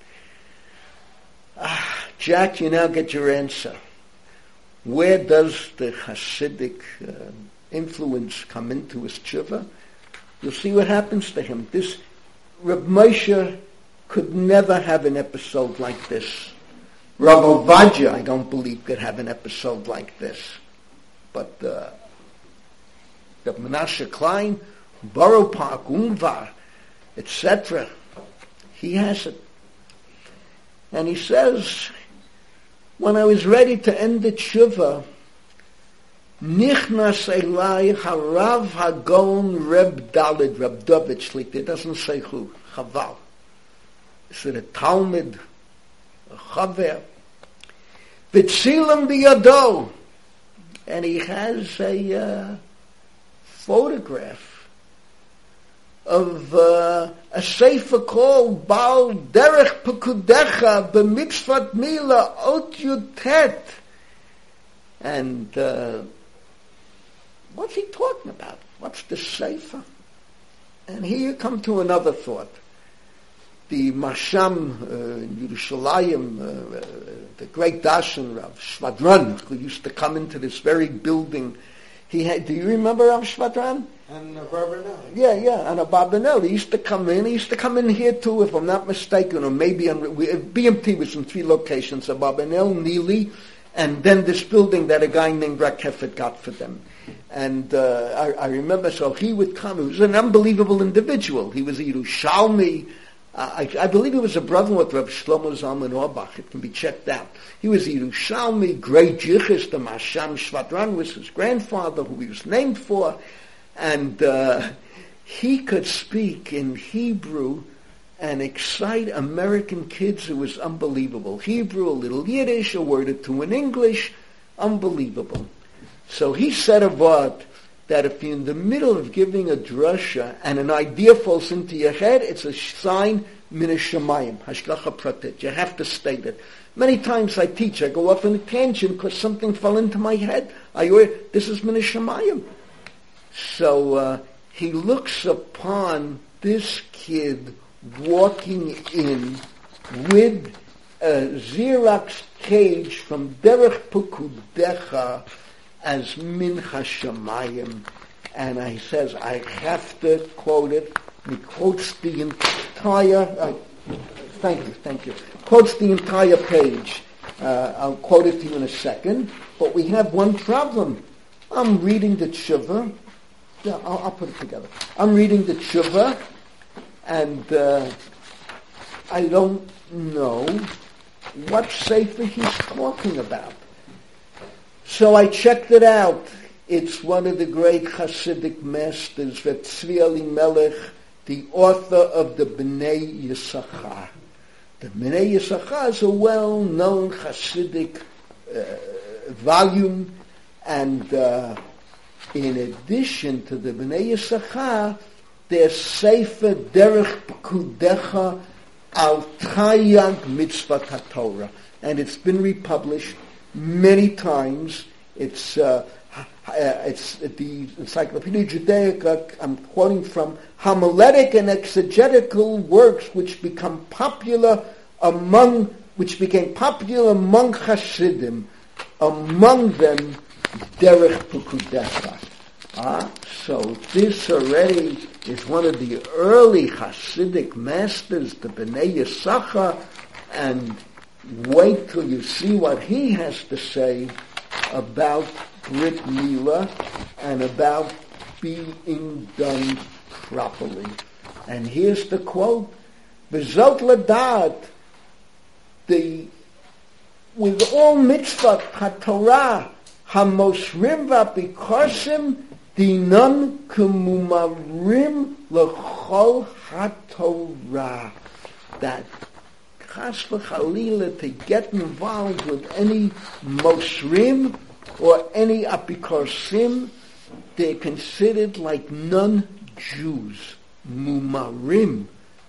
Ah, Jack, you now get your answer. Where does the Hasidic uh, influence come into his tshuva? You'll see what happens to him. This Reb Moshe could never have an episode like this. Rav Ovadia, I don't believe, could have an episode like this. But uh, Reb Menashe Klein, Borough Park, Umvar, et cetera, he has it. And he says, when I was ready to end the tshuva, Nichnas Elai Harav Hagon Reb Dalid, Reb Dovich, it doesn't say who, Chaval. Is it a Talmud, a Chaver? Vitzilam biyado. And he has a uh, photograph of uh, a sefer called Baal Derech Pekudecha B'mitzvat Mila Ot Yutet. And uh, what's he talking about? What's the sefer? And here you come to another thought. The Masham uh, in Yerushalayim, uh, uh, the great Darshan Rav Shvadran, who used to come into this very building. He had, do you remember Rav Shvadran? And Abarbanel. Yeah, yeah, and Abarbanel. He used to come in. He used to come in here too, if I'm not mistaken, or maybe on, we, B M T was in three locations: Abarbanel, Neely, and then this building that a guy named Rak Heffet got for them. And uh, I, I remember, so he would come. He was an unbelievable individual. He was a Yerushalmi. Uh, I, I believe he was a brother-in-law to Rav Shlomo Zalman Auerbach. It can be checked out. He was a Yerushalmi, great Jichis. The Masham Shvadran was his grandfather, who he was named for. And uh, he could speak in Hebrew and excite American kids. It was unbelievable. Hebrew, a little Yiddish, a word or two in English. Unbelievable. So he said a word that if you're in the middle of giving a drasha and an idea falls into your head, it's a sign min hashamayim, hashgacha pratit. You have to state it. Many times I teach, I go off on a tangent because something fell into my head. I this is min hashamayim. So uh, he looks upon this kid walking in with a Xerox cage from Derech Pukudecha as min hashamayim. And I says, I have to quote it. He quotes the entire, uh, thank you, thank you, quotes the entire page. Uh, I'll quote it to you in a second. But we have one problem. I'm reading the tshuva. Yeah, I'll, I'll put it together. I'm reading the tshuva, and uh, I don't know what sefer he's talking about. So I checked it out. It's one of the great Hasidic masters, Reb Tzvi Elimelech, the author of the Bnei Yisachar. The Bnei Yisachar is a well-known Hasidic uh, volume, and uh, in addition to the Bnei Yisachar, there's Sefer Derech Pekudecha Al Tayag Mitzvot HaTorah, and it's been republished many times. It's uh, uh, it's the Encyclopedia Judaica. I'm quoting from homiletic and exegetical works which become popular among which became popular among Hasidim. Among them, Derech Pekudecha. Ah, so this already is one of the early Hasidic masters, the Bnei Yisachar, and wait till you see what he has to say about Brit Milah and about being done properly. And here's the quote: "B'zot ladat, the with all mitzvot haTorah hamosrim v'apikosim dinam kumumarim l'chol haTorah." That chas v'chalila, to get involved with any mosrim or any apikosim, they're considered like non-Jews. Mumarim.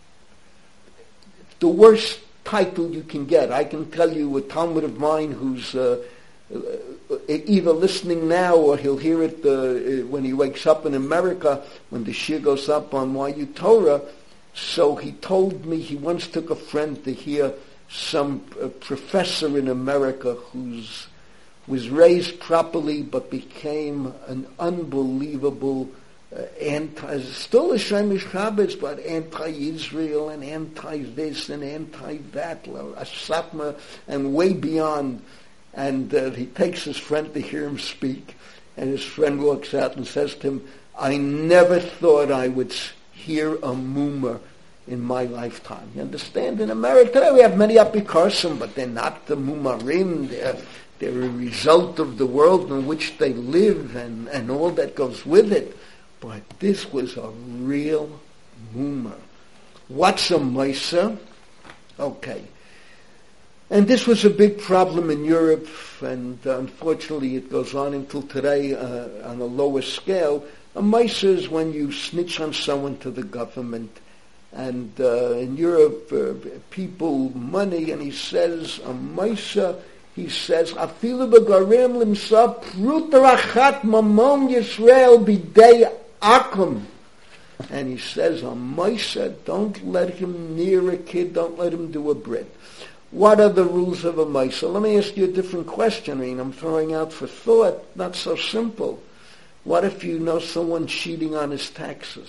The worst title you can get. I can tell you a Talmud of mine who's uh, either listening now or he'll hear it uh, when he wakes up in America, when the shir goes up on Y U Torah. So he told me he once took a friend to hear some uh, professor in America who's was raised properly but became an unbelievable uh, anti, still a Shemish Chavetz, but anti-Israel and anti-this and anti-that, a Satmar, and way beyond. And uh, he takes his friend to hear him speak, and his friend walks out and says to him, "I never thought I would hear a mummer in my lifetime." You understand? In America today we have many apikosim, but they're not the mumarim. They're They're a result of the world in which they live and, and all that goes with it. But this was a real mummer. What's a Maisa? Okay. And this was a big problem in Europe, and uh, unfortunately it goes on until today uh, on a lower scale. A Maisa is when you snitch on someone to the government. And uh, in Europe, uh, people money, and he says, a Maisa, he says, "Afilu b'garim limsa pruta achat mamon Yisrael b'dei akum." And he says, a Maisa, don't let him near a kid, don't let him do a brit. What are the rules of a Maisa? Let me ask you a different question. I mean, I'm throwing out for thought, not so simple. What if you know someone cheating on his taxes?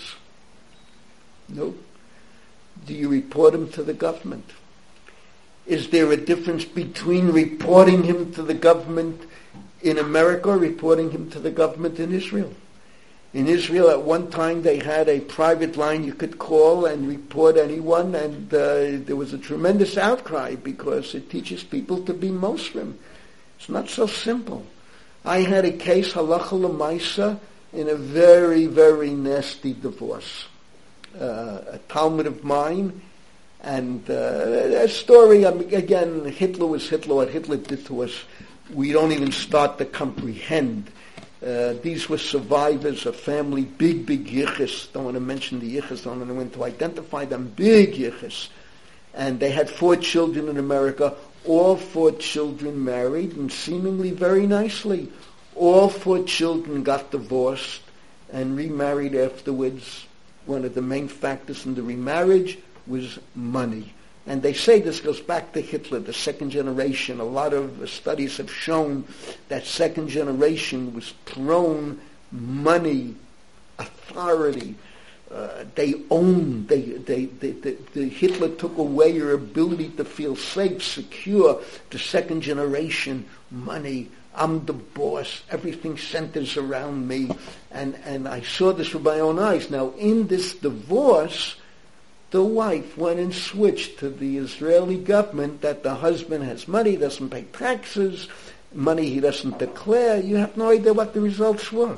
No. Do you report him to the government? Is there a difference between reporting him to the government in America or reporting him to the government in Israel? In Israel, at one time, they had a private line you could call and report anyone, and uh, there was a tremendous outcry because it teaches people to be Muslim. It's not so simple. I had a case, halacha l'maisa, in a very, very nasty divorce. Uh, a Talmud of mine, and uh, a story, um, again, Hitler was Hitler, what Hitler did to us, we don't even start to comprehend. Uh, these were survivors of family, big, big yichus. Don't want to mention the yichus, don't want to identify them, big yichus. and they had four children in America. All four children married, and seemingly very nicely. All four children got divorced and remarried afterwards. One of the main factors in the remarriage was money. And they say this goes back to Hitler, the second generation. A lot of studies have shown that second generation was prone money, authority. Uh, they owned, they, they, they, they, the Hitler took away your ability to feel safe, secure. The second generation, money. I'm the boss. Everything centers around me. And, and I saw this with my own eyes. Now, in this divorce, the wife went and switched to the Israeli government that the husband has money, doesn't pay taxes, money he doesn't declare. You have no idea what the results were.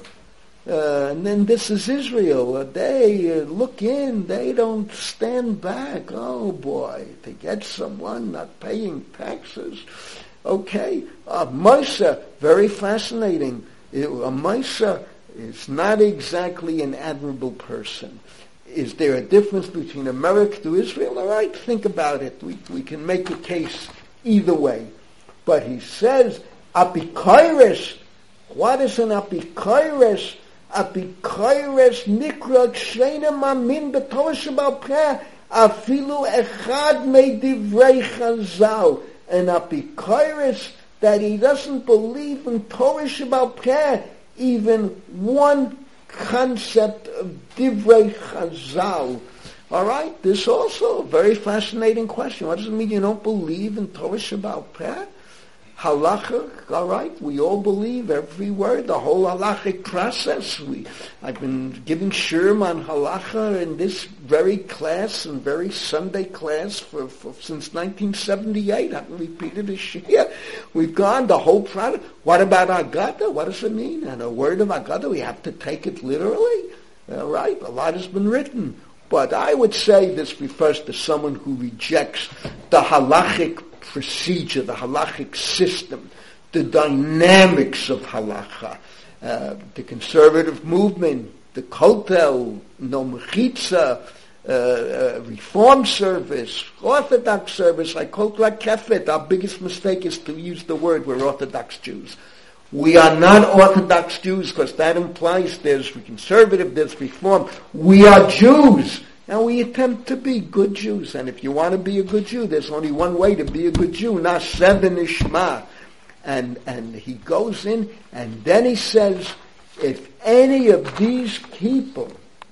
Uh, and then this is Israel. Uh, they uh, look in. They don't stand back. Oh, boy, to get someone not paying taxes. Okay. Uh, Moshe, very fascinating. It, uh, Moshe is not exactly an admirable person. Is there a difference between America to Israel? All right, think about it. We, we can make a case either way. But he says, apikoiris. What is an apikoiris? Apikoiris nikra ksheina mamin b'torah shebal peh afilu echad me'divrei Chazal. An apikoiris that he doesn't believe in Torah shebal peh, even one concept of divrei Chazal. All right, this also a very fascinating question. What does it mean you don't believe in Torah shebal peh? Halacha, all right, we all believe every word, the whole halachic process. We, I've been giving shirim on halacha in this very class and very Sunday class for, for since nineteen seventy-eight. I haven't repeated a shir. We've gone the whole product. What about Agada? What does it mean? And a word of Agada, we have to take it literally. All right, a lot has been written. But I would say this refers to someone who rejects the halachic procedure, the halachic system, the dynamics of halacha, uh, the conservative movement, the kotel, no mechitza, uh, uh, reform service, Orthodox service, like kotel kefet. Our biggest mistake is to use the word we're Orthodox Jews. We are not Orthodox Jews because that implies there's conservative, there's reform. We are Jews. And we attempt to be good Jews. And if you want to be a good Jew, there's only one way to be a good Jew, not seven ishma. And, and he goes in, and then he says, if any of these people,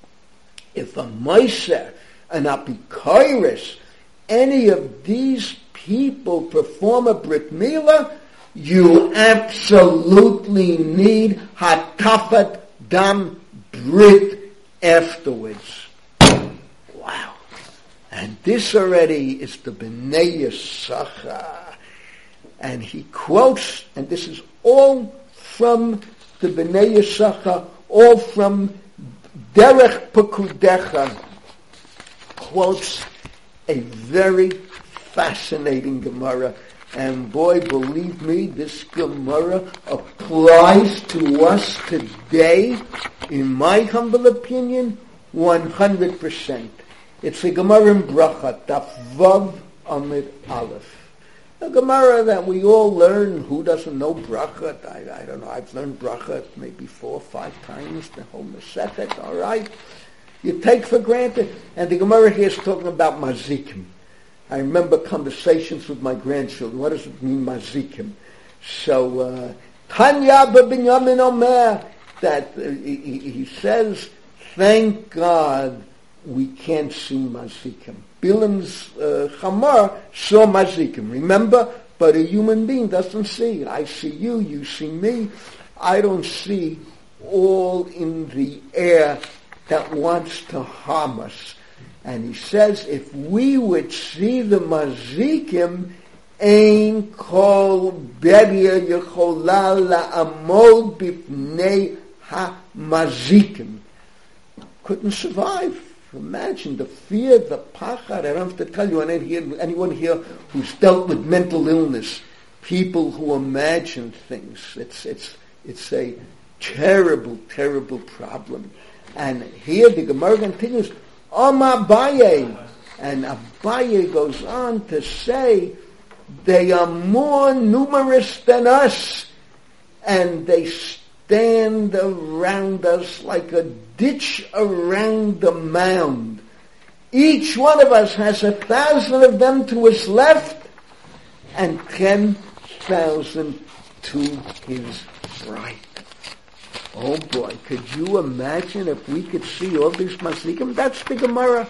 if a Moshe, an apikoiris, any of these people perform a brit milah, you absolutely need hatafat dam brit afterwards. Wow. And this already is the Bnei Yisachar. And he quotes, and this is all from the Bnei Yisachar, all from Derech Pekudecha, quotes a very fascinating Gemara. And boy, believe me, this Gemara applies to us today, in my humble opinion, one hundred percent. It's a Gemara in Bracha, Daf Vav Amid Aleph. A Gemara that we all learn. Who doesn't know Bracha? I, I don't know. I've learned Bracha maybe four or five times, the whole Masechet, all right? You take for granted. And the Gemara here is talking about mazikim. I remember conversations with my grandchildren. What does it mean, mazikim? So, uh, Tanya b'Binyamin Omer, that uh, he, he says, thank God we can't see mazikim. Bilam's uh, chamar saw mazikim, remember? But a human being doesn't see it. I see you, you see me. I don't see all in the air that wants to harm us. And he says, if we would see the mazikim, ein kol beria yechola la'amod b'pnei ha-mazikim. Couldn't survive. Imagine the fear, the pachad. I don't have to tell you, anyone here who's dealt with mental illness, people who imagine things. It's it's it's a terrible, terrible problem. And here the Gemara continues, Oma Baye, And Abaye goes on to say, they are more numerous than us, and they stand around us like a ditch around a mound. Each one of us has a thousand of them to his left and ten thousand to his right. Oh boy, could you imagine if we could see all these Masikim? That's the Gemara.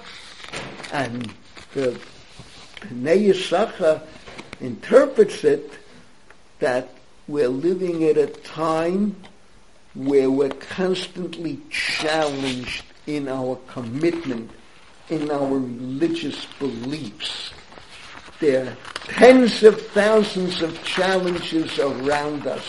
And the Pnei Yisachar interprets it that we're living at a time where we're constantly challenged in our commitment, in our religious beliefs. There are tens of thousands of challenges around us.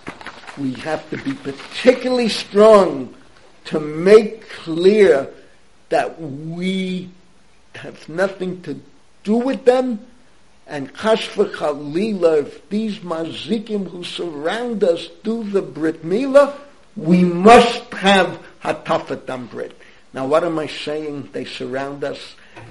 We have to be particularly strong to make clear that we have nothing to do with them, and chas v'chalila, if these mazikim who surround us do the Brit Milah, we must have Hatafatam Brit. Now what am I saying? They surround us.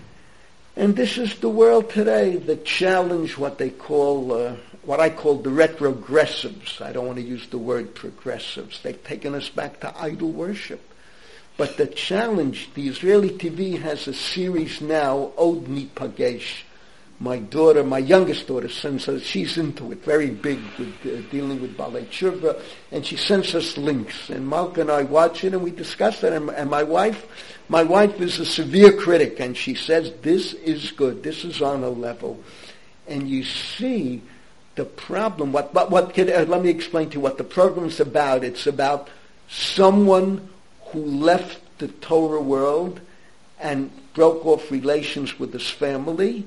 And this is the world today, the challenge, what they call, uh, what I call the retrogressives. I don't want to use the word progressives. They've taken us back to idol worship. But the challenge, the Israeli T V has a series now, Od Nipagesh. My daughter, my youngest daughter, sends us, she's into it, very big with uh, dealing with Balei Tshuva, and she sends us links. And Malka and I watch it and we discuss it. And, and my wife, my wife is a severe critic, and she says, this is good, this is on a level. And you see the problem, what, what, what can, uh, let me explain to you what the program's about. It's about someone who left the Torah world and broke off relations with his family.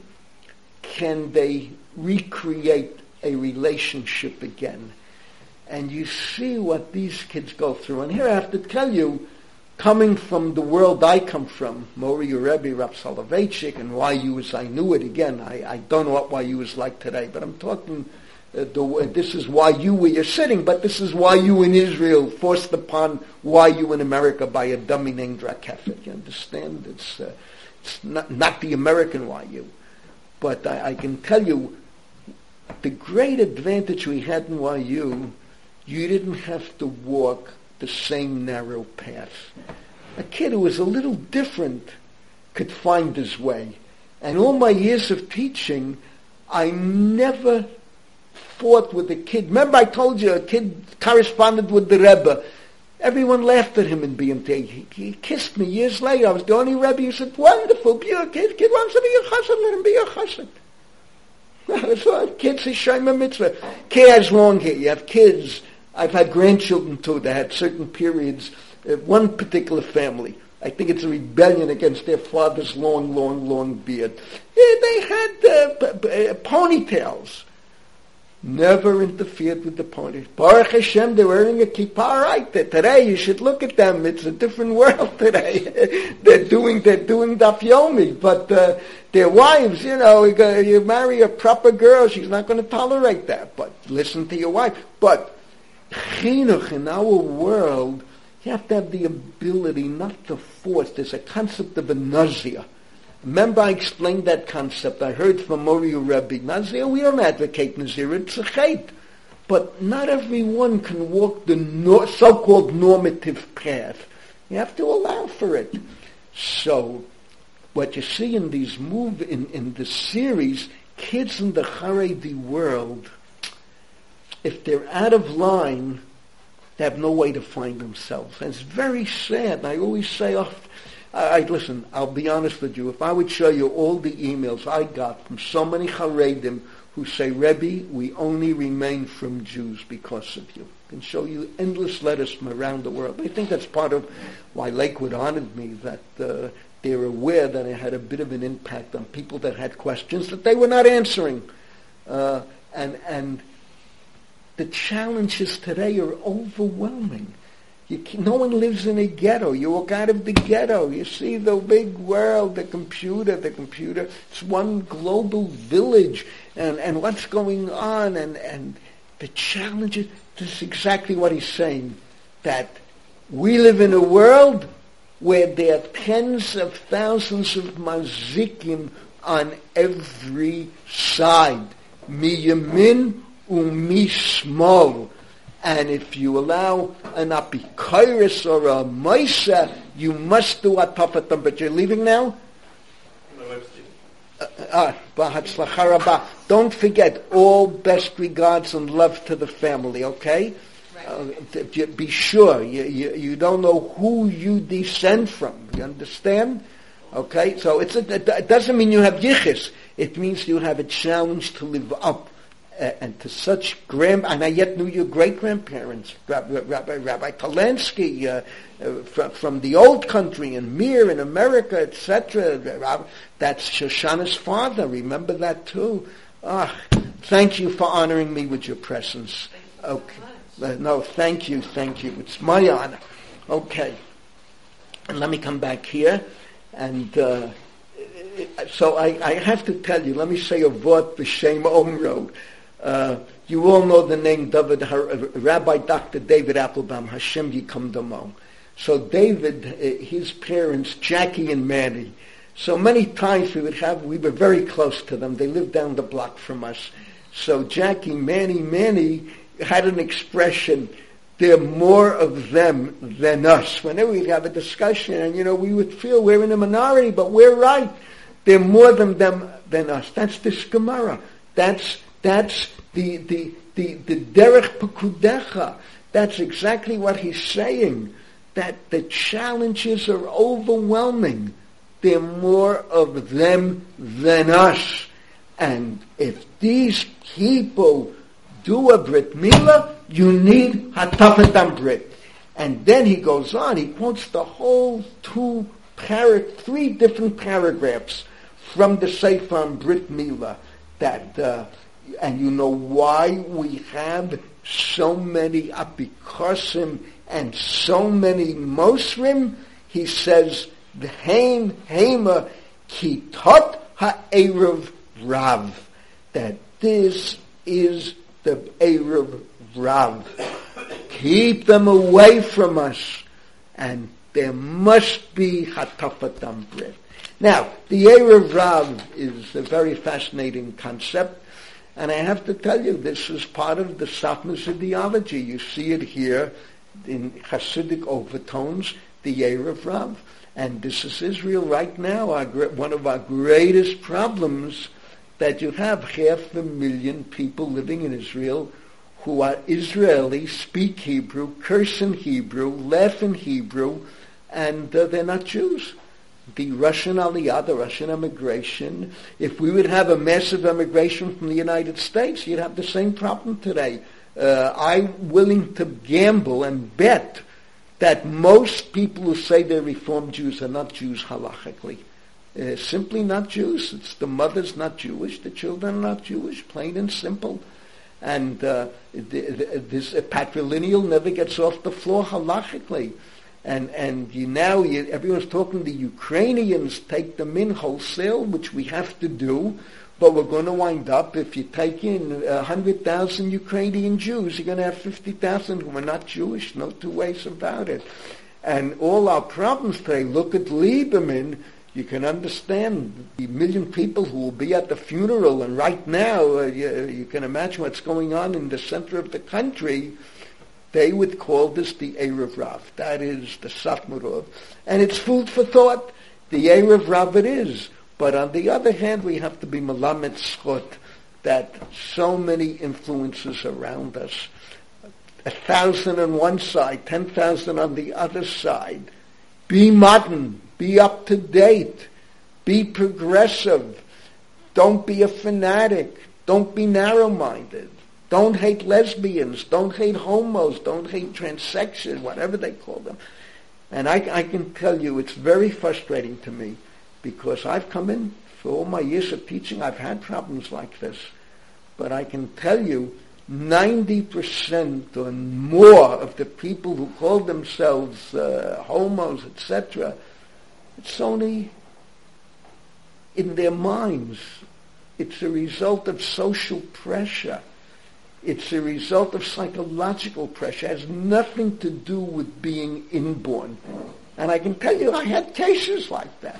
Can they recreate a relationship again? And you see what these kids go through. And here I have to tell you, coming from the world I come from, Mori Rebbe, Rav Soloveitchik, and Y U as I knew it, again, I, I don't know what Y U is like today, but I'm talking, uh, the, this is Y U where you're sitting, but this is Y U in Israel, forced upon Y U in America by a dummy named Rakefet. You understand? It's, uh, it's not, not the American Y U. But I, I can tell you, the great advantage we had in Y U, you didn't have to walk the same narrow path. A kid who was a little different could find his way. And all my years of teaching, I never fought with a kid. Remember I told you a kid corresponded with the Rebbe. Everyone laughed at him in B M T. He, he kissed me years later. I was the only Rebbe who said, wonderful, pure kid. Kid wants to be a chassid, let him be a chassid. That's what kids is Shema Mitzvah. Kid has long hair. You have kids. I've had grandchildren too that had certain periods. Uh, one particular family, I think it's a rebellion against their father's long, long, long beard. Yeah, they had uh, p- p- uh, ponytails. Never interfered with the ponies. Baruch Hashem, they're wearing a kippah right there. Today, you should look at them. It's a different world today. they're doing, they're doing daf yomi. But uh, their wives, you know, you marry a proper girl, she's not going to tolerate that. But listen to your wife. But chinuch in our world, you have to have the ability not to force. There's a concept of a nazir. Remember I explained that concept. I heard from Mori Rebbe, Nazir, we don't advocate Nazir, it's a chait. But not everyone can walk the no, so-called normative path. You have to allow for it. So, what you see in these move, in, in the series, kids in the Haredi world, if they're out of line, they have no way to find themselves. And it's very sad. And I always say, oh, I, I listen, I'll be honest with you. If I would show you all the emails I got from so many Haredim who say, Rebbe, we only remain from Jews because of you. I can show you endless letters from around the world. I think that's part of why Lakewood honored me, that uh, they're aware that I had a bit of an impact on people that had questions that they were not answering. Uh, and and the challenges today are overwhelming. You can, no one lives in a ghetto. You walk out of the ghetto. You see the big world, the computer, the computer. It's one global village. And, and what's going on. And, and the challenges. This is exactly what he's saying. That we live in a world where there are tens of thousands of mazikim on every side. Mi yamin umi smol. And if you allow an apikoris or a moisa, you must do a tafatam. But you're leaving now? Uh, uh, Don't forget, all best regards and love to the family, okay? Right. Uh, be sure, you, you, you don't know who you descend from. You understand? Okay, so it's a, it doesn't mean you have yichus. It means you have a challenge to live up uh, and to such grand. And I yet knew your great grandparents, Rabbi, Rabbi, Rabbi Talansky, uh, uh, from, from the old country, and Mir in America, et cetera. That's Shoshana's father. Remember that too. Ah, thank you for honoring me with your presence. Okay, uh, no, thank you, thank you. It's my honor. Okay, and let me come back here. And uh, so I, I have to tell you, let me say a vort b'shem Omro. Uh, you all know the name David, Rabbi Doctor David Applebaum, Hashem Yikom Damo. So David, uh, his parents, Jackie and Manny. So many times we would have, we were very close to them. They lived down the block from us. So Jackie, Manny, Manny had an expression, there are more of them than us. Whenever we'd have a discussion, and you know, we would feel we're in a minority, but we're right. There are more than them than us. That's this Gemara. That's that's the the the the derech pekudecha. That's exactly what he's saying. That the challenges are overwhelming. There are more of them than us. And if these people do a Brit Milah, you need Hatafetam Brit. And then he goes on, he quotes the whole two, para- three different paragraphs from the Sefer on Brit Milah. That, uh, and you know why we have so many apikosim and so many mosrim? He says, V'heim heima kitot ha'erev rav. That this is the Erev Rav. Keep them away from us, and there must be Hatafatam Brit. Now, the Erev Rav is a very fascinating concept, and I have to tell you, this is part of the Satmar's ideology. You see it here in Hasidic overtones, the Erev Rav. And this is Israel right now, our, one of our greatest problems, that you have half a million people living in Israel who are Israeli, speak Hebrew, curse in Hebrew, laugh in Hebrew, and uh, they're not Jews. The Russian Aliyah, the Russian immigration, if we would have a massive immigration from the United States, you'd have the same problem today. Uh, I'm willing to gamble and bet that most people who say they're Reform Jews are not Jews halachically. Uh, simply not Jews. It's the mother's not Jewish, the children are not Jewish, plain and simple. And uh, the, the, this uh, patrilineal never gets off the floor halachically. And and you now, you, everyone's talking, the Ukrainians take them in wholesale, which we have to do, but we're going to wind up, if you take in one hundred thousand Ukrainian Jews, you're going to have fifty thousand who are not Jewish, no two ways about it. And all our problems today, look at Lieberman, you can understand the million people who will be at the funeral, and right now, uh, you, you can imagine what's going on in the center of the country. They would call this the Erev Rav. That is the Satmarov. And it's food for thought. The Erev Rav it is. But on the other hand, we have to be Melamed Schot, that so many influences around us. A thousand on one side, ten thousand on the other side. Be modern. Be up to date. Be progressive. Don't be a fanatic. Don't be narrow-minded. Don't hate lesbians. Don't hate homos. Don't hate transsexuals, whatever they call them. And I, I can tell you, it's very frustrating to me, because I've come in, for all my years of teaching, I've had problems like this. But I can tell you, ninety percent or more of the people who call themselves uh, homos, et cetera, it's only in their minds. It's a result of social pressure. It's a result of psychological pressure. It has nothing to do with being inborn. And I can tell you, I had cases like that.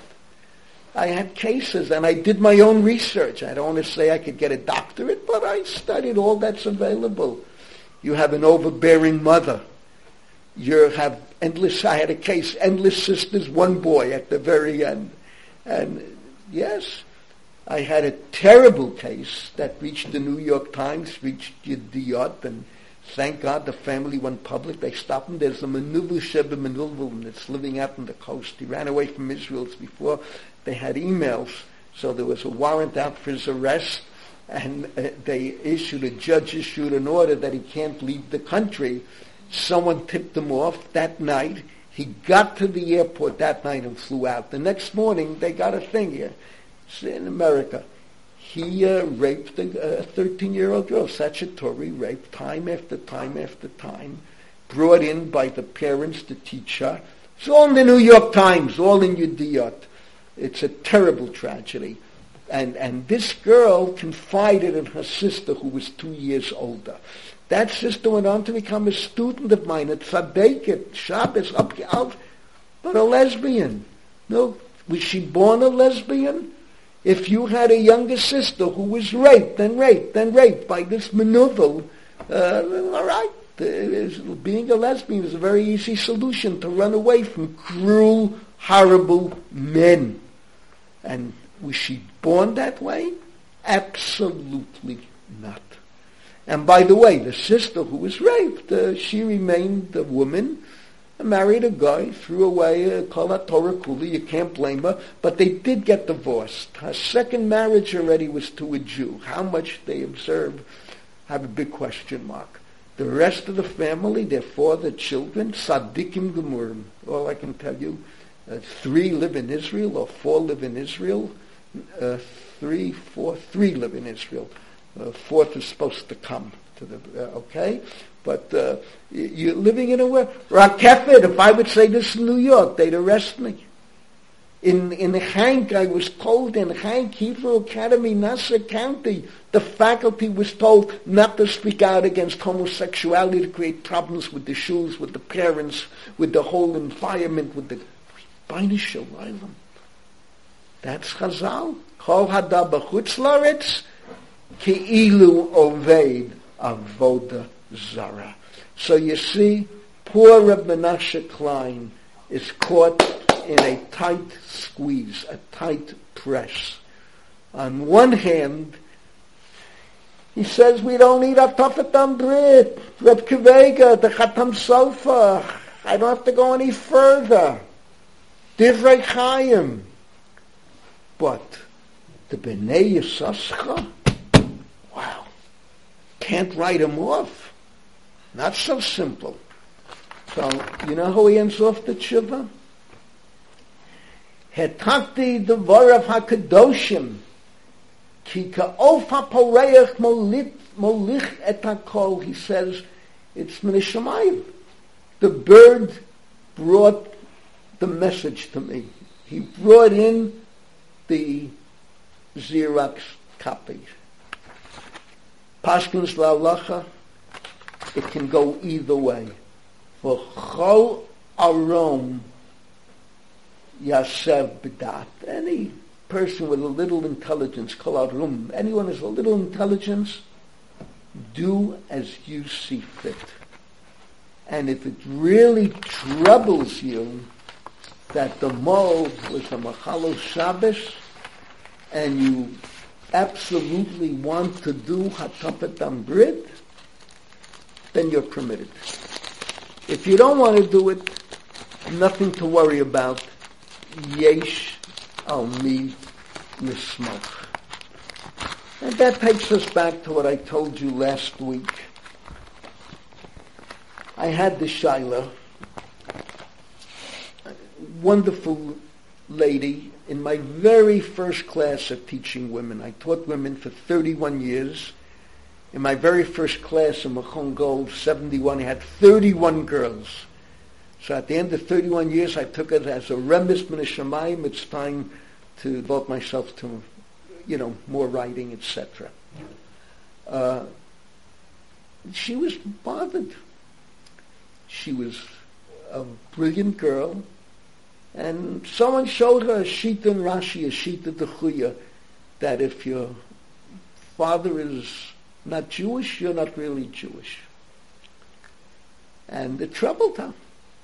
I had cases, and I did my own research. I don't want to say I could get a doctorate, but I studied all that's available. You have an overbearing mother. You have endless, I had a case, endless sisters, one boy at the very end. And yes, I had a terrible case that reached the New York Times, reached Yediot, and thank God the family went public. They stopped him. There's a Menuvul Sheba Menuvul that's living out on the coast. He ran away from Israel before. They had emails, so there was a warrant out for his arrest, and uh, they issued, a judge issued an order that he can't leave the country. Someone tipped him off that night. He got to the airport that night and flew out. The next morning, they got a thing here. It's in America. He uh, raped a thirteen-year-old girl, statutory rape, time after time after time, brought in by the parents to teach her. It's all in the New York Times, all in Yediot. It's a terrible tragedy. And and this girl confided in her sister, who was two years older. That sister went on to become a student of mine at Tzaddiket, Shabbos, up out, but a lesbian. No, was she born a lesbian? If you had a younger sister who was raped and raped and raped by this Menuvul, uh, all right, uh, being a lesbian is a very easy solution to run away from cruel, horrible men. And was she born that way? Absolutely not. And by the way, the sister who was raped, uh, she remained a woman, married a guy, threw away a Kol HaTorah Kula. You can't blame her. But they did get divorced. Her second marriage already was to a Jew. How much they observe, have a big question mark. The rest of the family, their four, the children, Tzaddikim Gemurim. All I can tell you, uh, three live in Israel, or four live in Israel. Uh, three, four, three live in Israel. Uh, fourth is supposed to come to the, uh, okay? But uh, you're living in a world. Rakefet, if I would say this in New York, they'd arrest me. In in Hank, I was told in Hank, Hebrew Academy, Nassau County, the faculty was told not to speak out against homosexuality, to create problems with the shuls, with the parents, with the whole environment, with the Beine Shalayim. That's Chazal. Kol hada b'chutz la'aretz Ke'ilu oved avoda zara. So you see, poor Reb Menashe Klein is caught in a tight squeeze, a tight press. On one hand, he says we don't need a Tafetam Brit, Reb Kivega, the Chatam Sofer. I don't have to go any further. Divrei Chaim. But the Bnei Yisachar, wow, can't write him off. Not so simple. So, you know how he ends off the tshuva? Hetakti devorav hakadoshim, ki ka'of ha'poreach molich et hakol. He says, it's min hashamayim. The bird brought the message to me. He brought in the Xerox copy. Pashkins la'alacha, it can go either way. For chol arom yasev b'dat. Any person with a little intelligence, kol arom, anyone has a little intelligence, do as you see fit. And if it really troubles you that the mold was a Machalo Shabbos, and you absolutely want to do Hatafetam Brit, then you're permitted. If you don't want to do it, nothing to worry about. Yesh al mi nismach. And that takes us back to what I told you last week. I had the Shaila, wonderful lady, in my very first class of teaching women. I taught women for thirty-one years. In my very first class in Machon Gold, seventy-one, I had thirty-one girls. So at the end of thirty-one years, I took it as a remes min hashamayim. It's time to devote myself to, you know, more writing, et cetera. Uh, she was bothered. She was a brilliant girl, And someone showed her a sheet in Rashi, a sheet of the Chuya, that if your father is not Jewish, you're not really Jewish. And it troubled her.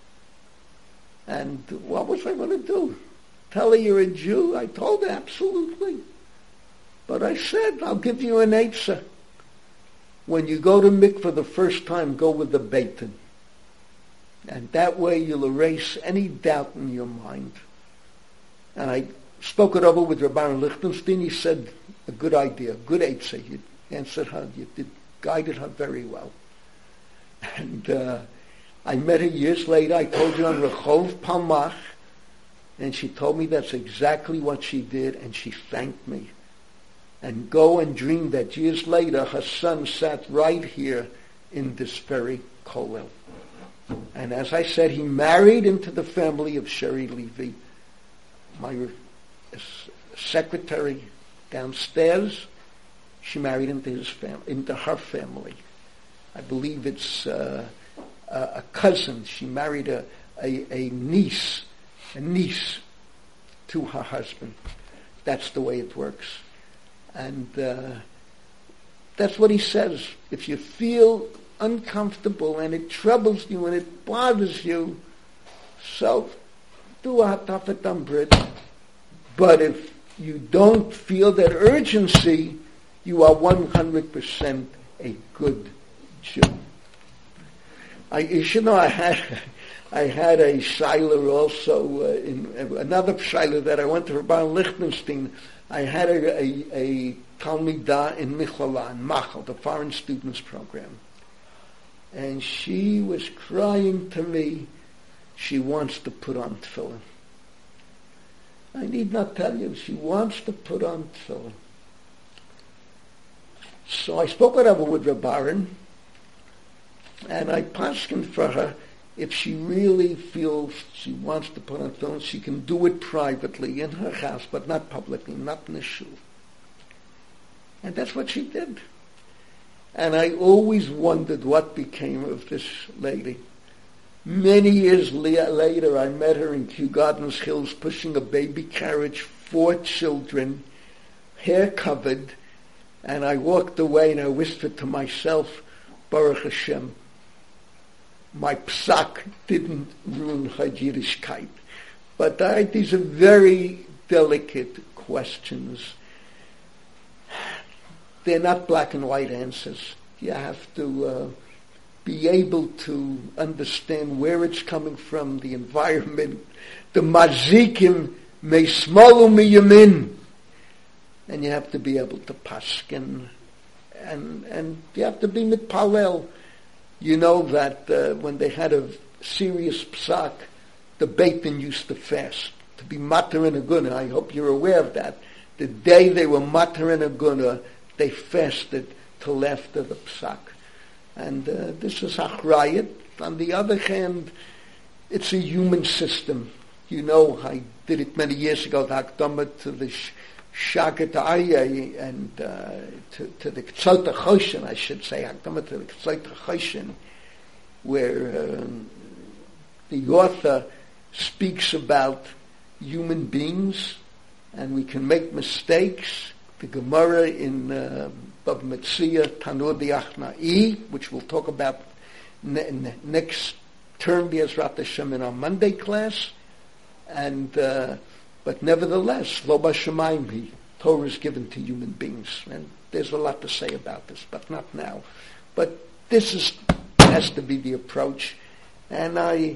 And what was I going to do? Tell her you're a Jew? I told her, absolutely. But I said, I'll give you an eitzah. When you go to mikveh the first time, go with the beitin. And that way you'll erase any doubt in your mind. And I spoke it over with Rabbi Lichtenstein. He said, a good idea, good eitzah. You answered her, you did, guided her very well. And uh, I met her years later. I told you on Rehov Palmach. And she told me that's exactly what she did, and she thanked me. And go and dream that years later her son sat right here in this very kollel. And as I said, he married into the family of Sherry Levy, my secretary downstairs. She married into his fam- into her family. I believe it's uh, a, a cousin. She married a, a, a niece, a niece to her husband. That's the way it works. And uh, that's what he says. If you feel uncomfortable and it troubles you and it bothers you, so do a hatafat brit. But if you don't feel that urgency, you are one hundred percent a good Jew. I, you should know I had I had a shiler also uh, in uh, another shiler that I went to Rabbi Lichtenstein. I had a, a, a Talmidah in Michala, in Machal, the foreign students program. And she was crying to me, she wants to put on tefillin. I need not tell you, she wants to put on tefillin. So I spoke it over with Reb Aaron, and I paskined for her, if she really feels she wants to put on tefillin, she can do it privately in her house, but not publicly, not in the shul. And that's what she did. And I always wondered what became of this lady. Many years later, I met her in Kew Gardens Hills pushing a baby carriage, four children, hair covered, and I walked away and I whispered to myself, Baruch Hashem, my psak didn't ruin her Yiddishkeit. But I, these are very delicate questions. They're not black and white answers. You have to uh, be able to understand where it's coming from, the environment, the mazikim meismalu miyamin, and you have to be able to paskin, and and you have to be mitpalel. You know that uh, when they had a serious psak, the Beit Din used to fast to be matar and aguna. I hope you're aware of that. The day they were matar and aguna, they fasted till after the psak. And uh, this is achrayit. On the other hand, it's a human system. You know, I did it many years ago, the Hakdama to the Shagat Aryeh and uh, to, to the K'tzot HaChoshen, I should say, Hakdama to the K'tzot HaChoshen, where um, the author speaks about human beings, and we can make mistakes. The Gemara in uh, Bava Metzia, Tanur Diachna'i, which we'll talk about ne- ne- next term, B'ezrat Hashem, in our Monday class. And uh, but nevertheless, Lo B'Shamayim, Torah is given to human beings, and there's a lot to say about this, but not now. But this is has to be the approach, and I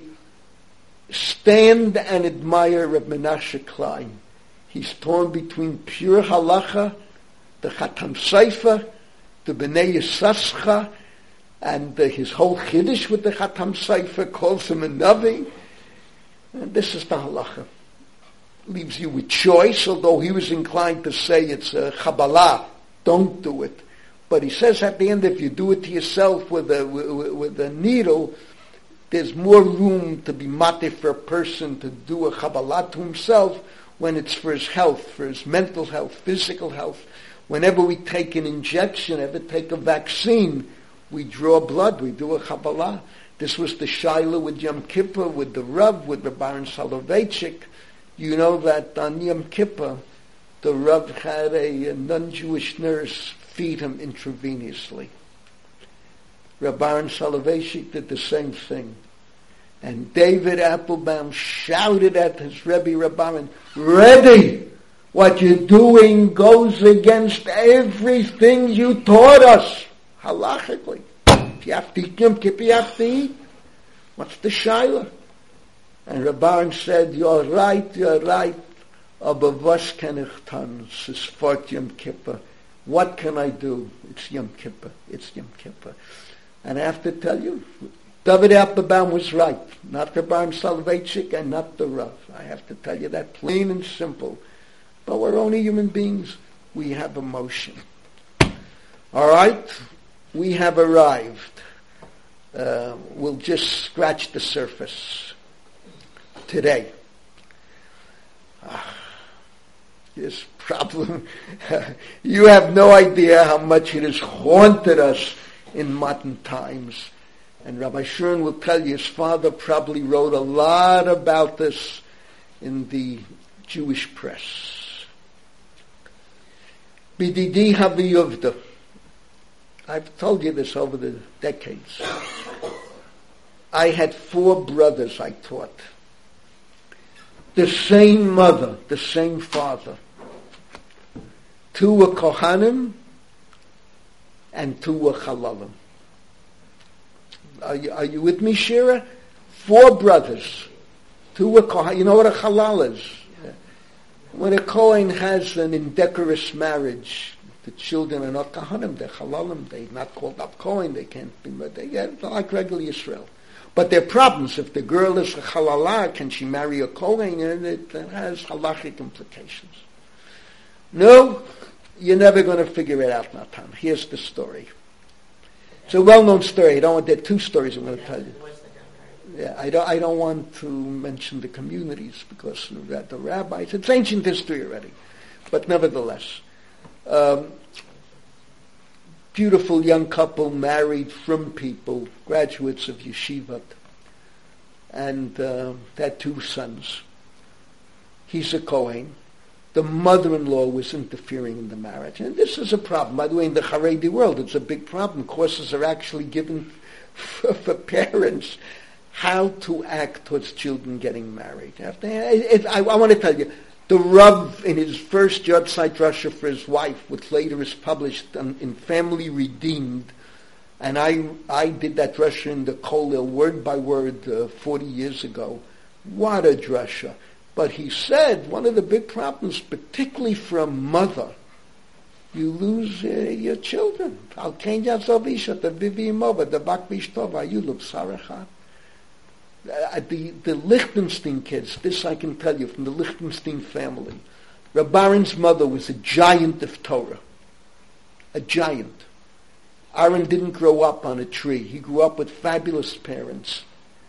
stand and admire Reb Menashe Klein. He's torn between pure halacha, the Chatam Sofer, the Bnei Yisascha, and uh, his whole chiddush with the Chatam Sofer calls him a Navi. And this is the halacha. Leaves you with choice, although he was inclined to say it's a Kabbalah, don't do it. But he says at the end, if you do it to yourself with a, with, with a needle, there's more room to be mate for a person to do a Kabbalah to himself when it's for his health, for his mental health, physical health. Whenever we take an injection, ever take a vaccine, we draw blood, we do a Kabbalah. This was the Shaila with Yom Kippur, with the Rav, with the Baron Soloveitchik. You know that on Yom Kippur, the Rav had a, a non-Jewish nurse feed him intravenously. Rav Baron Soloveitchik did the same thing. And David Applebaum shouted at his Rebbe Rav Baron, Rebbe, what you're doing goes against everything you taught us, halachically. If you have to eat Yom Kippur, you have to eat. What's the shaila? And Rav Baron said, you're right, you're right. Aber was kann ich tun? Es ist fort Yom Kippur. What can I do? It's Yom Kippur. It's Yom Kippur. And I have to tell you, David Applebaum was right. Not the Baron Soloveitchik and not the Rav. I have to tell you that plain and simple. But we're only human beings. We have emotion. All right? We have arrived. Uh, we'll just scratch the surface today. Ah, this problem, you have no idea how much it has haunted us in modern times. And Rabbi Shurn will tell you his father probably wrote a lot about this in the Jewish press. Bididi Haviyuvda. I've told you this over the decades. I had four brothers I taught. The same mother, the same father. Two were Kohanim and two were Chalalim. Are you, are you with me, Shira? Four brothers. Two were Kohanim. You know what a Chalal is? When a Kohen has an indecorous marriage, the children are not Kohanim, they're Chalalim, they're not called up Kohen, they can't be, they, they're like regular Israel. But there are problems. If the girl is a Chalalah, can she marry a Kohen? And it, it has halachic implications. No, you're never going to figure it out, Natan. Here's the story. It's a well-known story. I don't want, there are two stories I'm going to tell you. Yeah, I don't, I don't want to mention the communities because the, the rabbis, it's ancient history already. But nevertheless, um, beautiful young couple, married from people, graduates of yeshivat, and uh, they had two sons. He's a Kohen. The mother-in-law was interfering in the marriage. And this is a problem. By the way, in the Haredi world, it's a big problem. Courses are actually given for, for parents how to act towards children getting married. It, it, I, I want to tell you, the Rav, in his first Yortzeit Russia for his wife, which later is published in, in Family Redeemed, and I I did that drasha in the Kollel word by word uh, forty years ago. What a drasha. But he said one of the big problems, particularly for a mother, you lose uh, your children. Al ken yazovisha the vivimova the bakvishtova you look sarachat. The the Lichtenstein kids, this I can tell you from the Lichtenstein family. Reb Baron's mother was a giant of Torah, a giant. Aaron didn't grow up on a tree. He grew up with fabulous parents.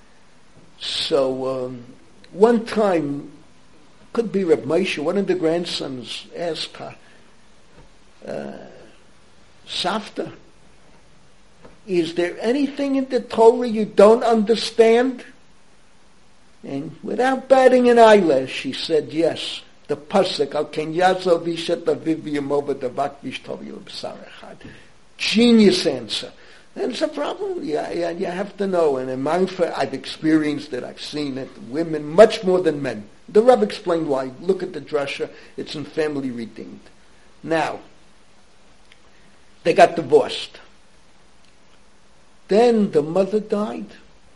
So um, one time, could be Reb Moshe, one of the grandsons asked her, uh, Savta, is there anything in the Torah you don't understand? And without batting an eyelash, she said, yes, the pasuk, al ken yazo vishet aviv yemova davak vishtav yilbsarechad. Genius answer. And it's a problem. Yeah, yeah, you have to know. And in Manfa, I've experienced it. I've seen it. Women, much more than men. The Rebbe explained why. Look at the drasha. It's in Family Redeemed. Now, they got divorced. Then the mother died.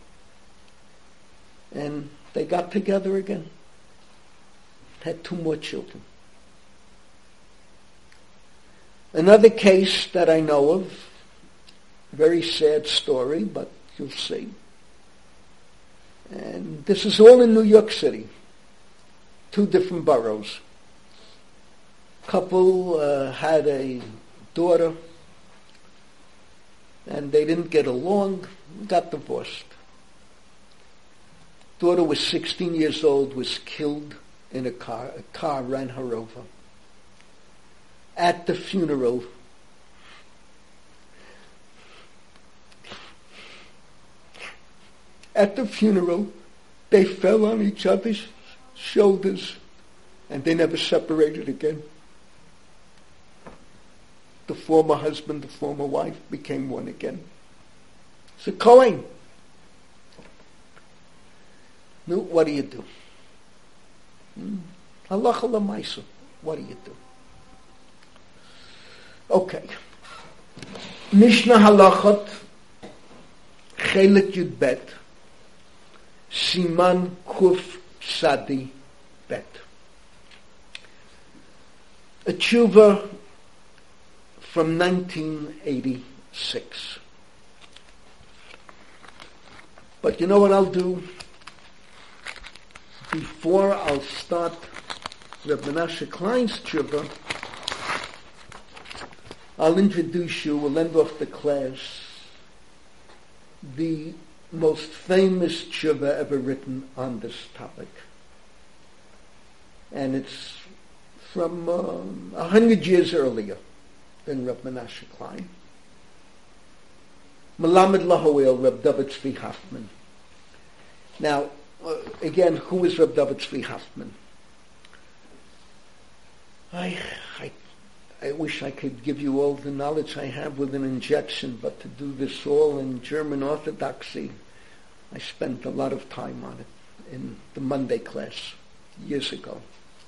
And they got together again. Had two more children. Another case that I know of, very sad story, but you'll see. And this is all in New York City. Two different boroughs. Couple uh, had a daughter, and they didn't get along, got divorced. Daughter was sixteen years old, was killed in a car. A car ran her over. At the funeral, at the funeral, they fell on each other's shoulders, and they never separated again. The former husband, the former wife became one again. It's a Kohen. No, what do you do? Hmm? Halacha l'maisa. What do you do? Okay. Mishnah Halachot, Chelik Yud Bet, Siman Kuf Sadi Bet. A tshuva from nineteen eighty-six. But you know what I'll do? Before I'll start Reb Menashe Klein's tshuva, I'll introduce you, we'll end off the class, the most famous tshuva ever written on this topic. And it's from um, a hundred years earlier than Reb Menashe Klein. Melamed Lahoel, Reb David Tzvi Hoffman. Now, uh, again, who is Reb David Tzvi Hoffman? I, I, I wish I could give you all the knowledge I have with an injection, but to do this all in German Orthodoxy, I spent a lot of time on it in the Monday class years ago.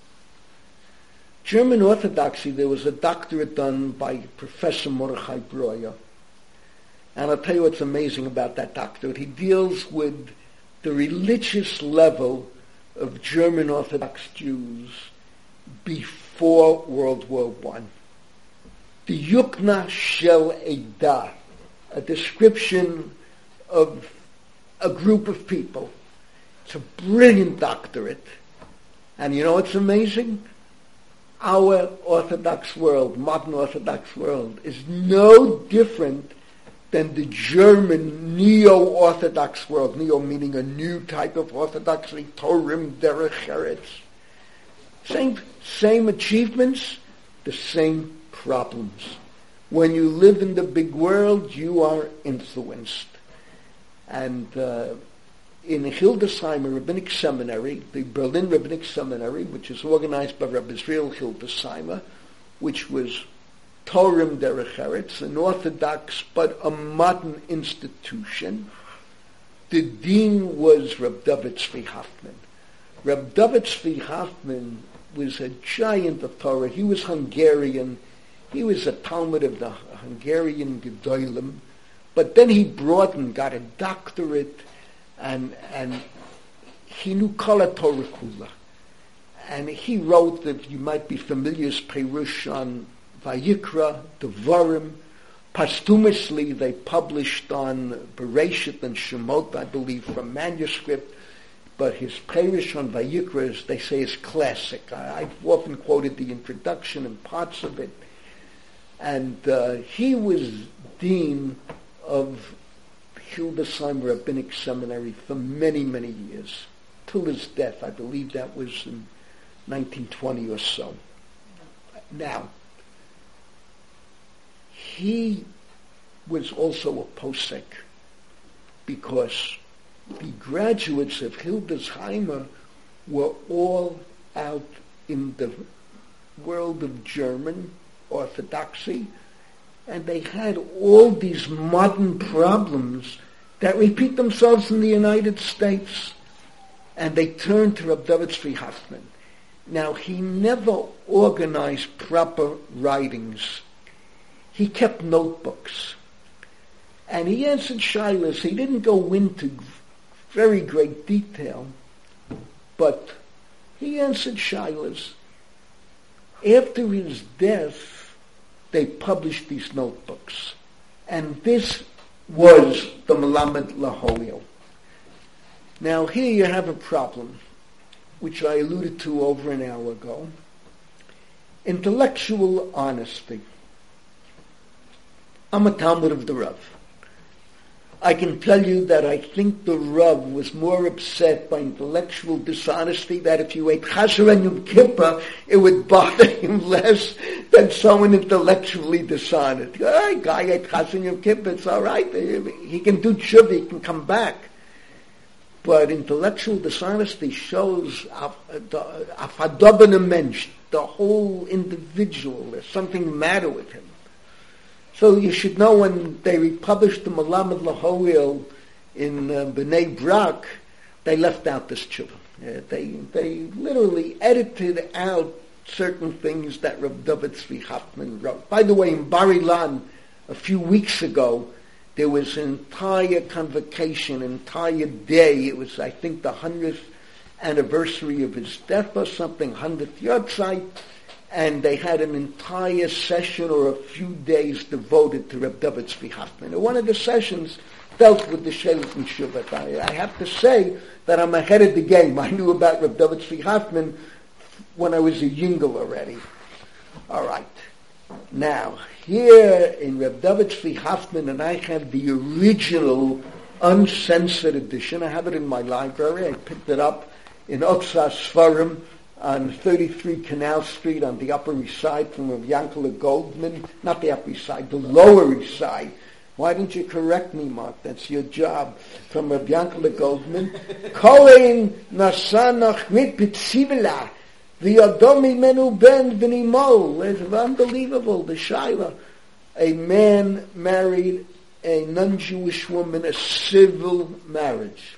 German Orthodoxy, there was a doctorate done by Professor Mordechai Breuer. And I'll tell you what's amazing about that doctorate. He deals with the religious level of German Orthodox Jews before World War One. The Yukna Shel Eidah, a description of a group of people. It's a brilliant doctorate. And you know what's amazing? Our Orthodox world, modern Orthodox world, is no different than the German neo-Orthodox world. Neo meaning a new type of Orthodoxy, Torim Derech Eretz. Same, same achievements, the same problems. When you live in the big world, you are influenced. And uh, in Hildesheimer Rabbinic Seminary, the Berlin Rabbinic Seminary, which is organized by Rabbi Israel Hildesheimer, which was Torim Derech Eretz, an Orthodox but a modern institution, the dean was Reb David Tzvi Hoffman. Reb David Tzvi Hoffman was a giant of Torah. He was Hungarian. He was a Talmud of the Hungarian Gedolim. But then he broadened, got a doctorate, and and he knew Kala Torah Kula. And he wrote, that you might be familiar, as Perush on Vayikra, Devarim. Posthumously, they published on Bereshit and Shemot, I believe, from manuscript. But his Perush on Vayikra, as they say, is classic. I, I've often quoted the introduction and parts of it. And uh, he was dean of Hildesheimer Rabbinic Seminary for many, many years, till his death. I believe that was in nineteen twenty or so. Now, he was also a posek, because the graduates of Hildesheimer were all out in the world of German Orthodoxy, and they had all these modern problems that repeat themselves in the United States. And they turned to Reb David Tzvi Hoffman. Now, he never organized proper writings. He kept notebooks. And he answered shilas. He didn't go into very great detail, but he answered shilas. After his death, they published these notebooks. And this was the Melamed Lahoel. Now here you have a problem, which I alluded to over an hour ago. Intellectual honesty. I'm a Talmud of the Rav. I can tell you that I think the Rav was more upset by intellectual dishonesty, that if you ate Chaser and Yom Kippur, it would bother him less than someone intellectually dishonest. Hey, guy ate Chaser and Yom Kippur, it's all right. He can do tshuva, he can come back. But intellectual dishonesty shows afadobin a mensch, the whole individual. There's something the matter with him. So you should know when they republished the Melamed Lahoil in uh, Bnei Brak, they left out this tshuva. Uh, they they literally edited out certain things that Rav David Tzvi Hoffman wrote. By the way, in Bar Ilan, a few weeks ago, there was an entire convocation, an entire day. It was, I think, the hundredth anniversary of his death or something, hundredth Yortzeit, and they had an entire session or a few days devoted to Rav David Tzvi Hoffman. And one of the sessions dealt with the Shelit and Shuvat. I, I have to say that I'm ahead of the game. I knew about Rav David Tzvi Hoffman when I was a yingle already. All right. Now, here in Rav David Tzvi Hoffman, and I have the original uncensored edition. I have it in my library. I picked it up in Otzar Sfarim on thirty-three Canal Street on the Upper East Side from Rav Yankele Goldman. Not the Upper East Side, the Lower East Side. Why didn't you correct me, Mark? That's your job. From Rav Yankele Goldman. Kohen nasanach mit pitzivela. The Adomi Menu Ben Vinimol. It's unbelievable, the Shaila. A man married a non-Jewish woman, a civil marriage.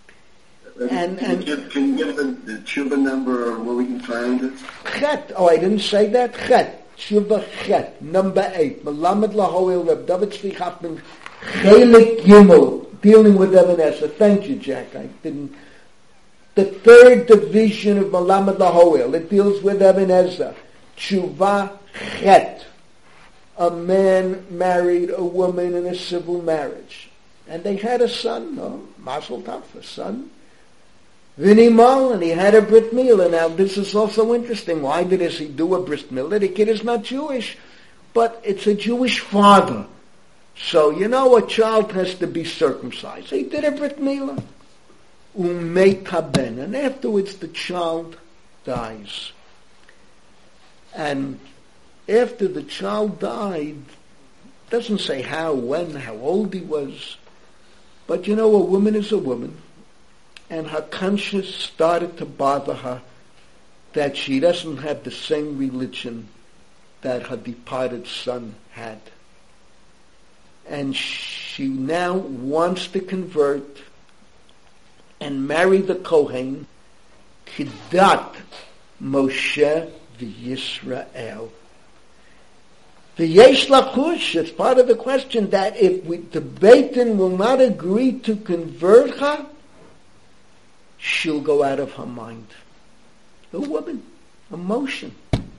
And, can, and you give, can you give the, the tshuva number or where we can find it? Chet. Oh, I didn't say that. Chet. Tshuva Chet. Number eight. Melamed Lahoil, Reb David Tzvi Hoffman, Chelik Gimel, dealing with Eben Ezer. Thank you, Jack. I didn't... The third division of Melamed Lahoil, it deals with Eben Ezer. Tshuva Chet. A man married a woman in a civil marriage. And they had a son, no? Mazel Tov, a son. Vinimal, and he had a Brit Milah. Now, this is also interesting. Why did he do a Brit Milah? The kid is not Jewish, but it's a Jewish father. So, you know, a child has to be circumcised. He did a Brit Milah. Umetaben, and afterwards the child dies. And after the child died, doesn't say how, when, how old he was, but you know, a woman is a woman, and her conscience started to bother her that she doesn't have the same religion that her departed son had. And she now wants to convert and marry the Kohen, Kidat Moshe v'Yisrael. The Yesh Lachush, it's part of the question that if we, the Beit Din will not agree to convert her, she'll go out of her mind. A woman, emotion.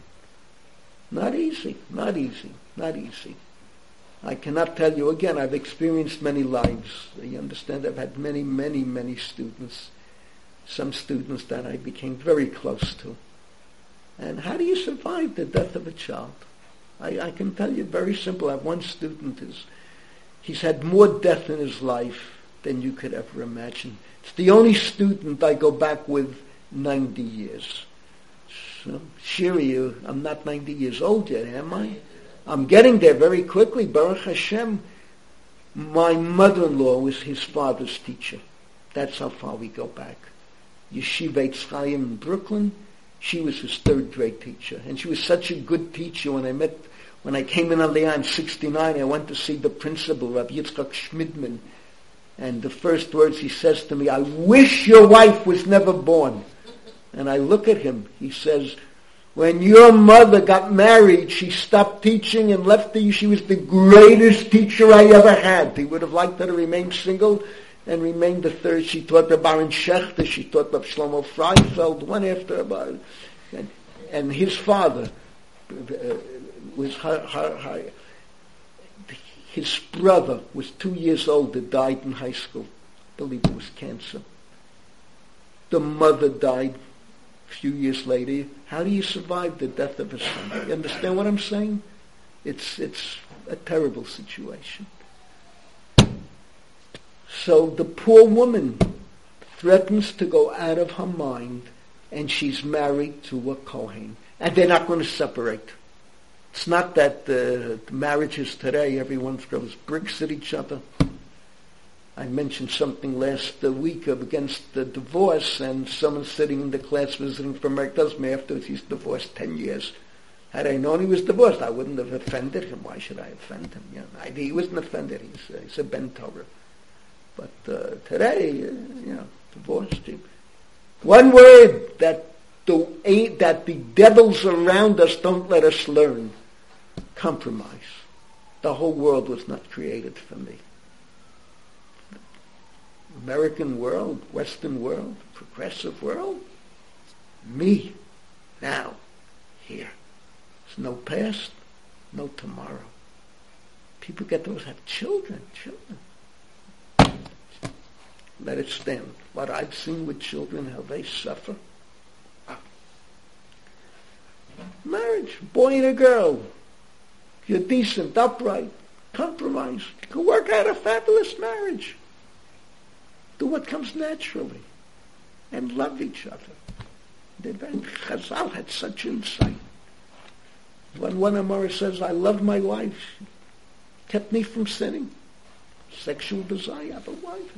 Not easy, not easy, not easy. I cannot tell you, again, I've experienced many lives. You understand, I've had many, many, many students. Some students that I became very close to. And how do you survive the death of a child? I, I can tell you very simple. I have one student, is, he's had more death in his life than you could ever imagine. It's the only student I go back with ninety years. So, Shiri, I'm not ninety years old yet, am I? I'm getting there very quickly. Baruch Hashem. My mother-in-law was his father's teacher. That's how far we go back. Yeshiva Eitz Chaim in Brooklyn. She was his third-grade teacher, and she was such a good teacher. When I met, when I came in Aliyah in sixty-nine, I went to see the principal, Rabbi Yitzchak Schmidman, and the first words he says to me, "I wish your wife was never born." And I look at him. He says, "When your mother got married, she stopped teaching and left the. She was the greatest teacher I ever had." He would have liked her to remain single and remain the third. She taught the Baron Schechter, she taught the Shlomo Freifeld, one after another. And, and his father uh, was her, her, her, his brother was two years older, died in high school. I believe it was cancer. The mother died a few years later. How do you survive the death of a son? You understand what I'm saying? It's it's a terrible situation. So the poor woman threatens to go out of her mind, and she's married to a Kohen. And they're not going to separate. It's not that uh, the marriages today, everyone throws bricks at each other. I mentioned something last uh, week of against the divorce, and someone sitting in the class visiting from America tells me afterwards he's divorced ten years. Had I known he was divorced, I wouldn't have offended him. Why should I offend him? You know, I, he wasn't offended. He's, uh, he's a Ben Torah. But uh, today, uh, you know, divorced. One word that the that the devils around us don't let us learn: compromise. The whole world was not created for me. American world, Western world, progressive world, me, now, here. There's no past, no tomorrow. People get those have children, children. Let it stand. What I've seen with children, how they suffer. Marriage, boy and a girl. You're decent, upright, compromise. You can work out a fabulous marriage. Do what comes naturally. And love each other. Chazal had such insight. When one Amora says, I love my wife, she kept me from sinning. Sexual desire, I have a wife.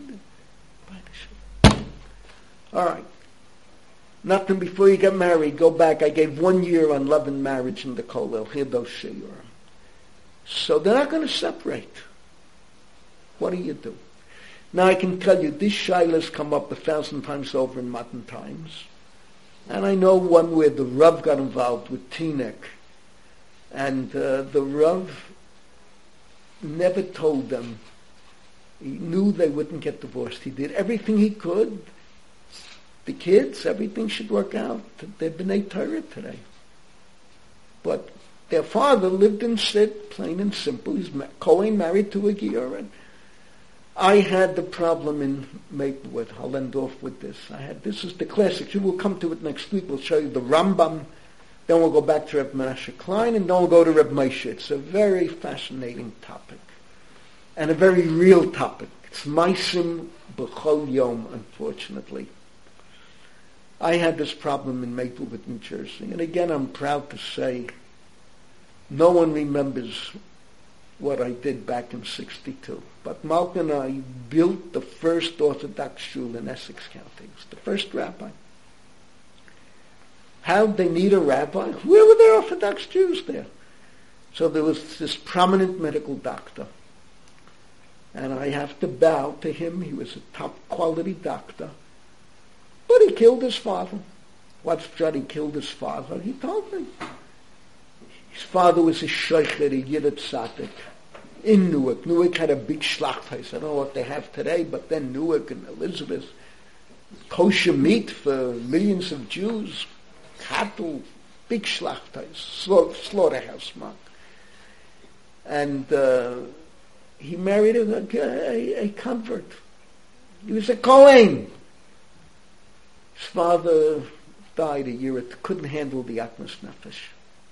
All right. Nothing before you get married. Go back. I gave one year on love and marriage in the Kollel. Here those shiurim. So they're not going to separate. What do you do? Now I can tell you, this shilas come up a thousand times over in modern times. And I know one where the Rav got involved with Teaneck. And uh, the Rav never told them. He knew they wouldn't get divorced. He did everything he could. The kids, everything should work out. They're B'nai Torah today. But their father lived in Sid, plain and simple. He's Cohen, married to a Giora. I had the problem in Maplewood. I'll end off with this. I had this is the classic. We'll come to it next week. We'll show you the Rambam. Then we'll go back to Reb Menashe Klein, and then we'll go to Reb Moshe. It's a very fascinating topic. And a very real topic. It's Maisim B'chol Yom, unfortunately. I had this problem in Maplewood, New Jersey. And again, I'm proud to say no one remembers what I did back in sixty-two. But Malka and I built the first Orthodox shul in Essex County. It was the first rabbi. How'd they need a rabbi? Where were there Orthodox Jews there? So there was this prominent medical doctor. And I have to bow to him. He was a top quality doctor. But he killed his father. What's that? He killed his father. He told me. His father was a sheicher, a Yiddish tzaddik, in Newark. Newark had a big schlachthaus. I don't know what they have today, but then Newark and Elizabeth, kosher meat for millions of Jews, cattle, big schlachthaus, slaughterhouse mark. And uh, he married a, a, a convert. He was a Kohen. His father died a year. It couldn't handle the atmos nefesh.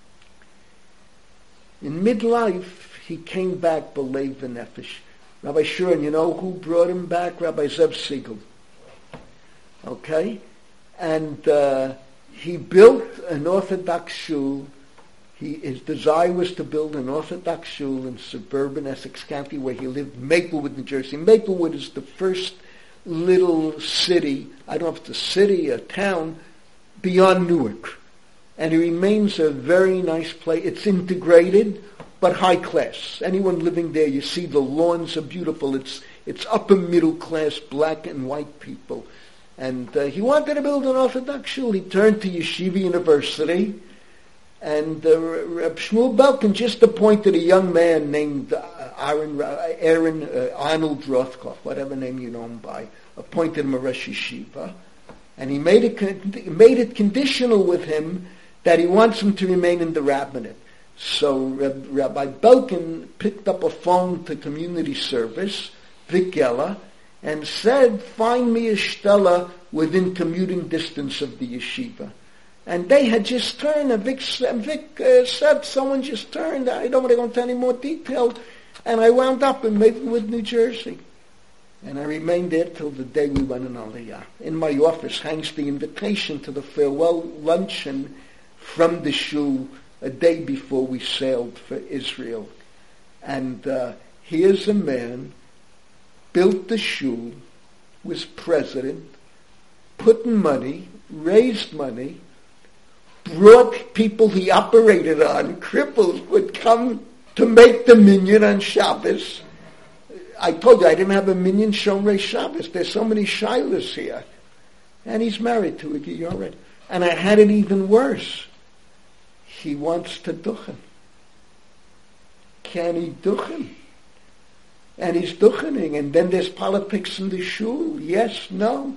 In midlife, he came back b'leiv v'nefesh. Rabbi Shuren, you know who brought him back? Rabbi Zev Siegel. Okay? And uh, he built an Orthodox shul. He, his desire was to build an Orthodox shul in suburban Essex County where he lived, Maplewood, New Jersey. Maplewood is the first little city, I don't know if it's a city, a town, beyond Newark. And it remains a very nice place. It's integrated, but high class. Anyone living there, you see the lawns are beautiful. It's it's upper middle class, black and white people. And uh, he wanted to build an Orthodox shul. He turned to Yeshiva University, and uh, Reb Shmuel Belkin just appointed a young man named uh, Aaron, Aaron uh, Arnold Rothkopf, whatever name you know him by, appointed him a Rosh Yeshiva. And he made it, made it conditional with him that he wants him to remain in the rabbinate. So Reb, Rabbi Belkin picked up a phone to community service, Vic Geller, and said, find me a shtella within commuting distance of the yeshiva. And they had just turned, and Vic, Vic uh, said, someone just turned, I don't want to go into any more detail, and I wound up in Maplewood, New Jersey. And I remained there till the day we went in Aliyah. In my office hangs the invitation to the farewell luncheon from the shul a day before we sailed for Israel. And uh, here's a man built the shul, was president, put in money, raised money, brought people he operated on, cripples, would come to make the minyan on Shabbos. I told you I didn't have a minyan Shomrei Shabbos. There's so many shilas here. And he's married to a Giyoret. And I had it even worse. He wants to duchen. Can he duchen? And he's duchening. And then there's politics in the shul. Yes, no.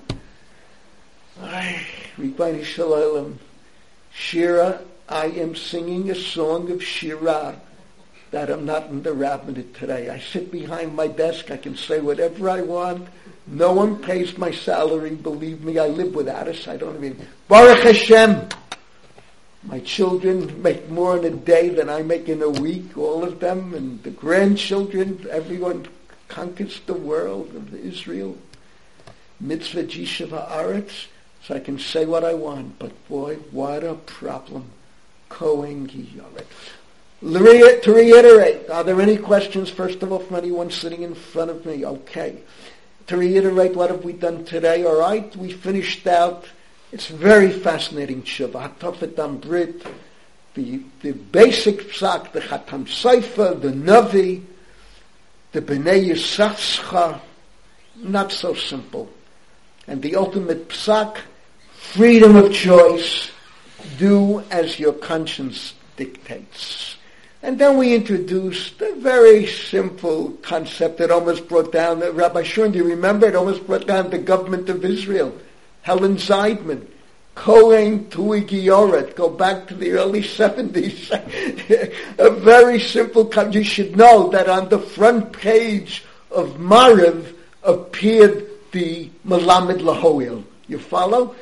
Ay, Ribono Shel Olam. Shira, I am singing a song of Shira that I'm not in the rabbinate today. I sit behind my desk. I can say whatever I want. No one pays my salary. Believe me, I live without us. I don't even... Baruch Hashem! My children make more in a day than I make in a week, all of them, and the grandchildren, everyone conquers the world of Israel. Mitzvah Jishav Haaretz, so I can say what I want, but boy, what a problem. Kohen Giyoret. To reiterate, are there any questions, first of all, from anyone sitting in front of me? Okay. To reiterate, what have we done today? All right, we finished out. It's very fascinating, Tshuva. Hatofet Am Brit, the, the basic psak, the Chatam Sofer, the Navi, the Bnei Yisachscha, not so simple. And the ultimate psak, freedom of choice, do as your conscience dictates. And then we introduced a very simple concept that almost brought down, Rabbi Shurn, do you remember? It almost brought down the government of Israel. Helen Zeidman, Kohen Tui Giyoret, go back to the early seventies. A very simple concept. You should know that on the front page of Mariv appeared the Melamed Lahoil. You follow?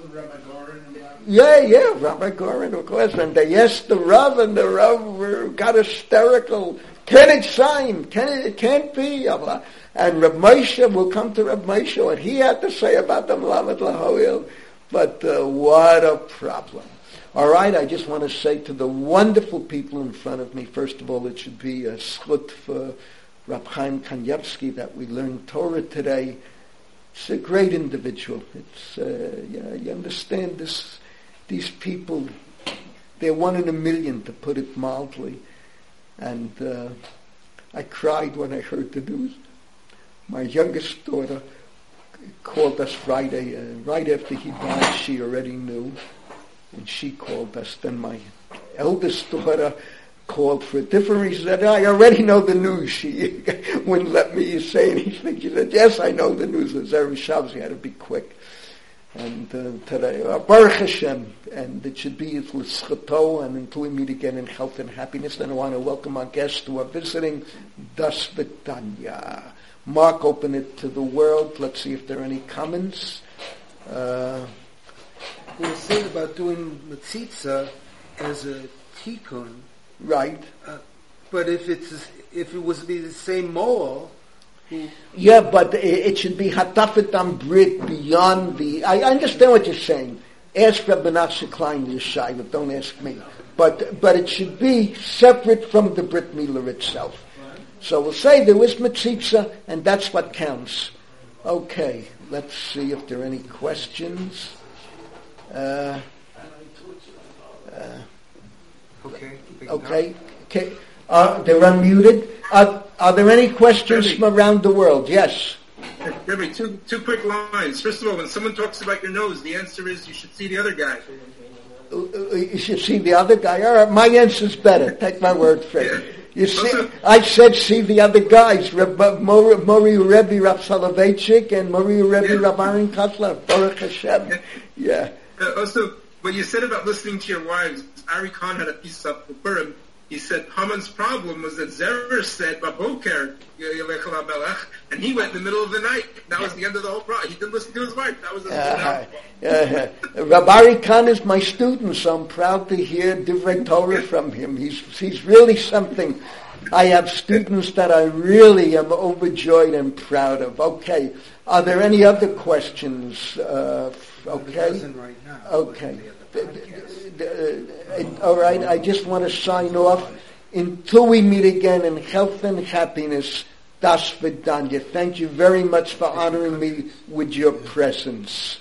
Yeah, yeah, Rabbi Goren, of course. And they asked the Rav, and the Rav got hysterical. Can it sign? Can it? It can't be. And Reb Moshe, we'll come to Reb Moshe, what he had to say about the Melamed Lahoil. But uh, what a problem. All right, I just want to say to the wonderful people in front of me, first of all, it should be a schut for Rab Chaim Kanievsky that we learned Torah today. It's a great individual. It's, uh, yeah, you understand this. These people, they're one in a million, to put it mildly. And uh, I cried when I heard the news. My youngest daughter called us Friday, uh, right after he died. She already knew, and she called us. Then my eldest daughter called for a different reason. She said, I already know the news. She wouldn't let me say anything. She said, yes, I know the news. It was every Shabbos. We had to be quick. And uh, today, uh, Baruch Hashem, and it should be l'schato, and until we meet again in health and happiness. Then I want to welcome our guests who are visiting Das V'Tanya. Mark, open it to the world. Let's see if there are any comments. Uh, we were saying about doing Matzitza as a tikkun. Right. Uh, but if it's if it was to be the same moel, yeah, but it should be Hatafet Am Brit beyond the... I understand what you're saying. Ask Rabbi Nachshon Klein Yeshai, but don't ask me. But but it should be separate from the Brit Milah itself. So we'll say there is Metzitza, and that's what counts. Okay, let's see if there are any questions. Uh, uh, okay. Okay. Okay. Uh, they're unmuted. Uh, are there any questions from around the world? Yes. Debbie, two two quick lines. First of all, when someone talks about your nose, the answer is you should see the other guy. Uh, you should see the other guy. All right, my answer's better. Take my word for it. Yeah. You see, also, I said see the other guys. Mori Rebbe Rav Soloveitchik and Mori Rebbe yeah. Rav Aaron Kotler. Baruch Hashem. Yeah. Uh, also, what you said about listening to your wives, Ari Khan had a piece up for Purim. He said Haman's problem was that Zerah said Baboker Yelechel HaMelech, and he went in the middle of the night. That was the end of the whole problem. He didn't listen to his wife. That was his uh, uh, Rabbi Khan is my student, so I'm proud to hear Divrei Torah from him. He's he's really something. I have students that I really am overjoyed and proud of. Okay, are there any other questions? Uh, okay, right now. Okay. Uh, all right, I just want to sign off. Until we meet again in health and happiness, Das Vidanya. Thank you very much for honoring me with your presence.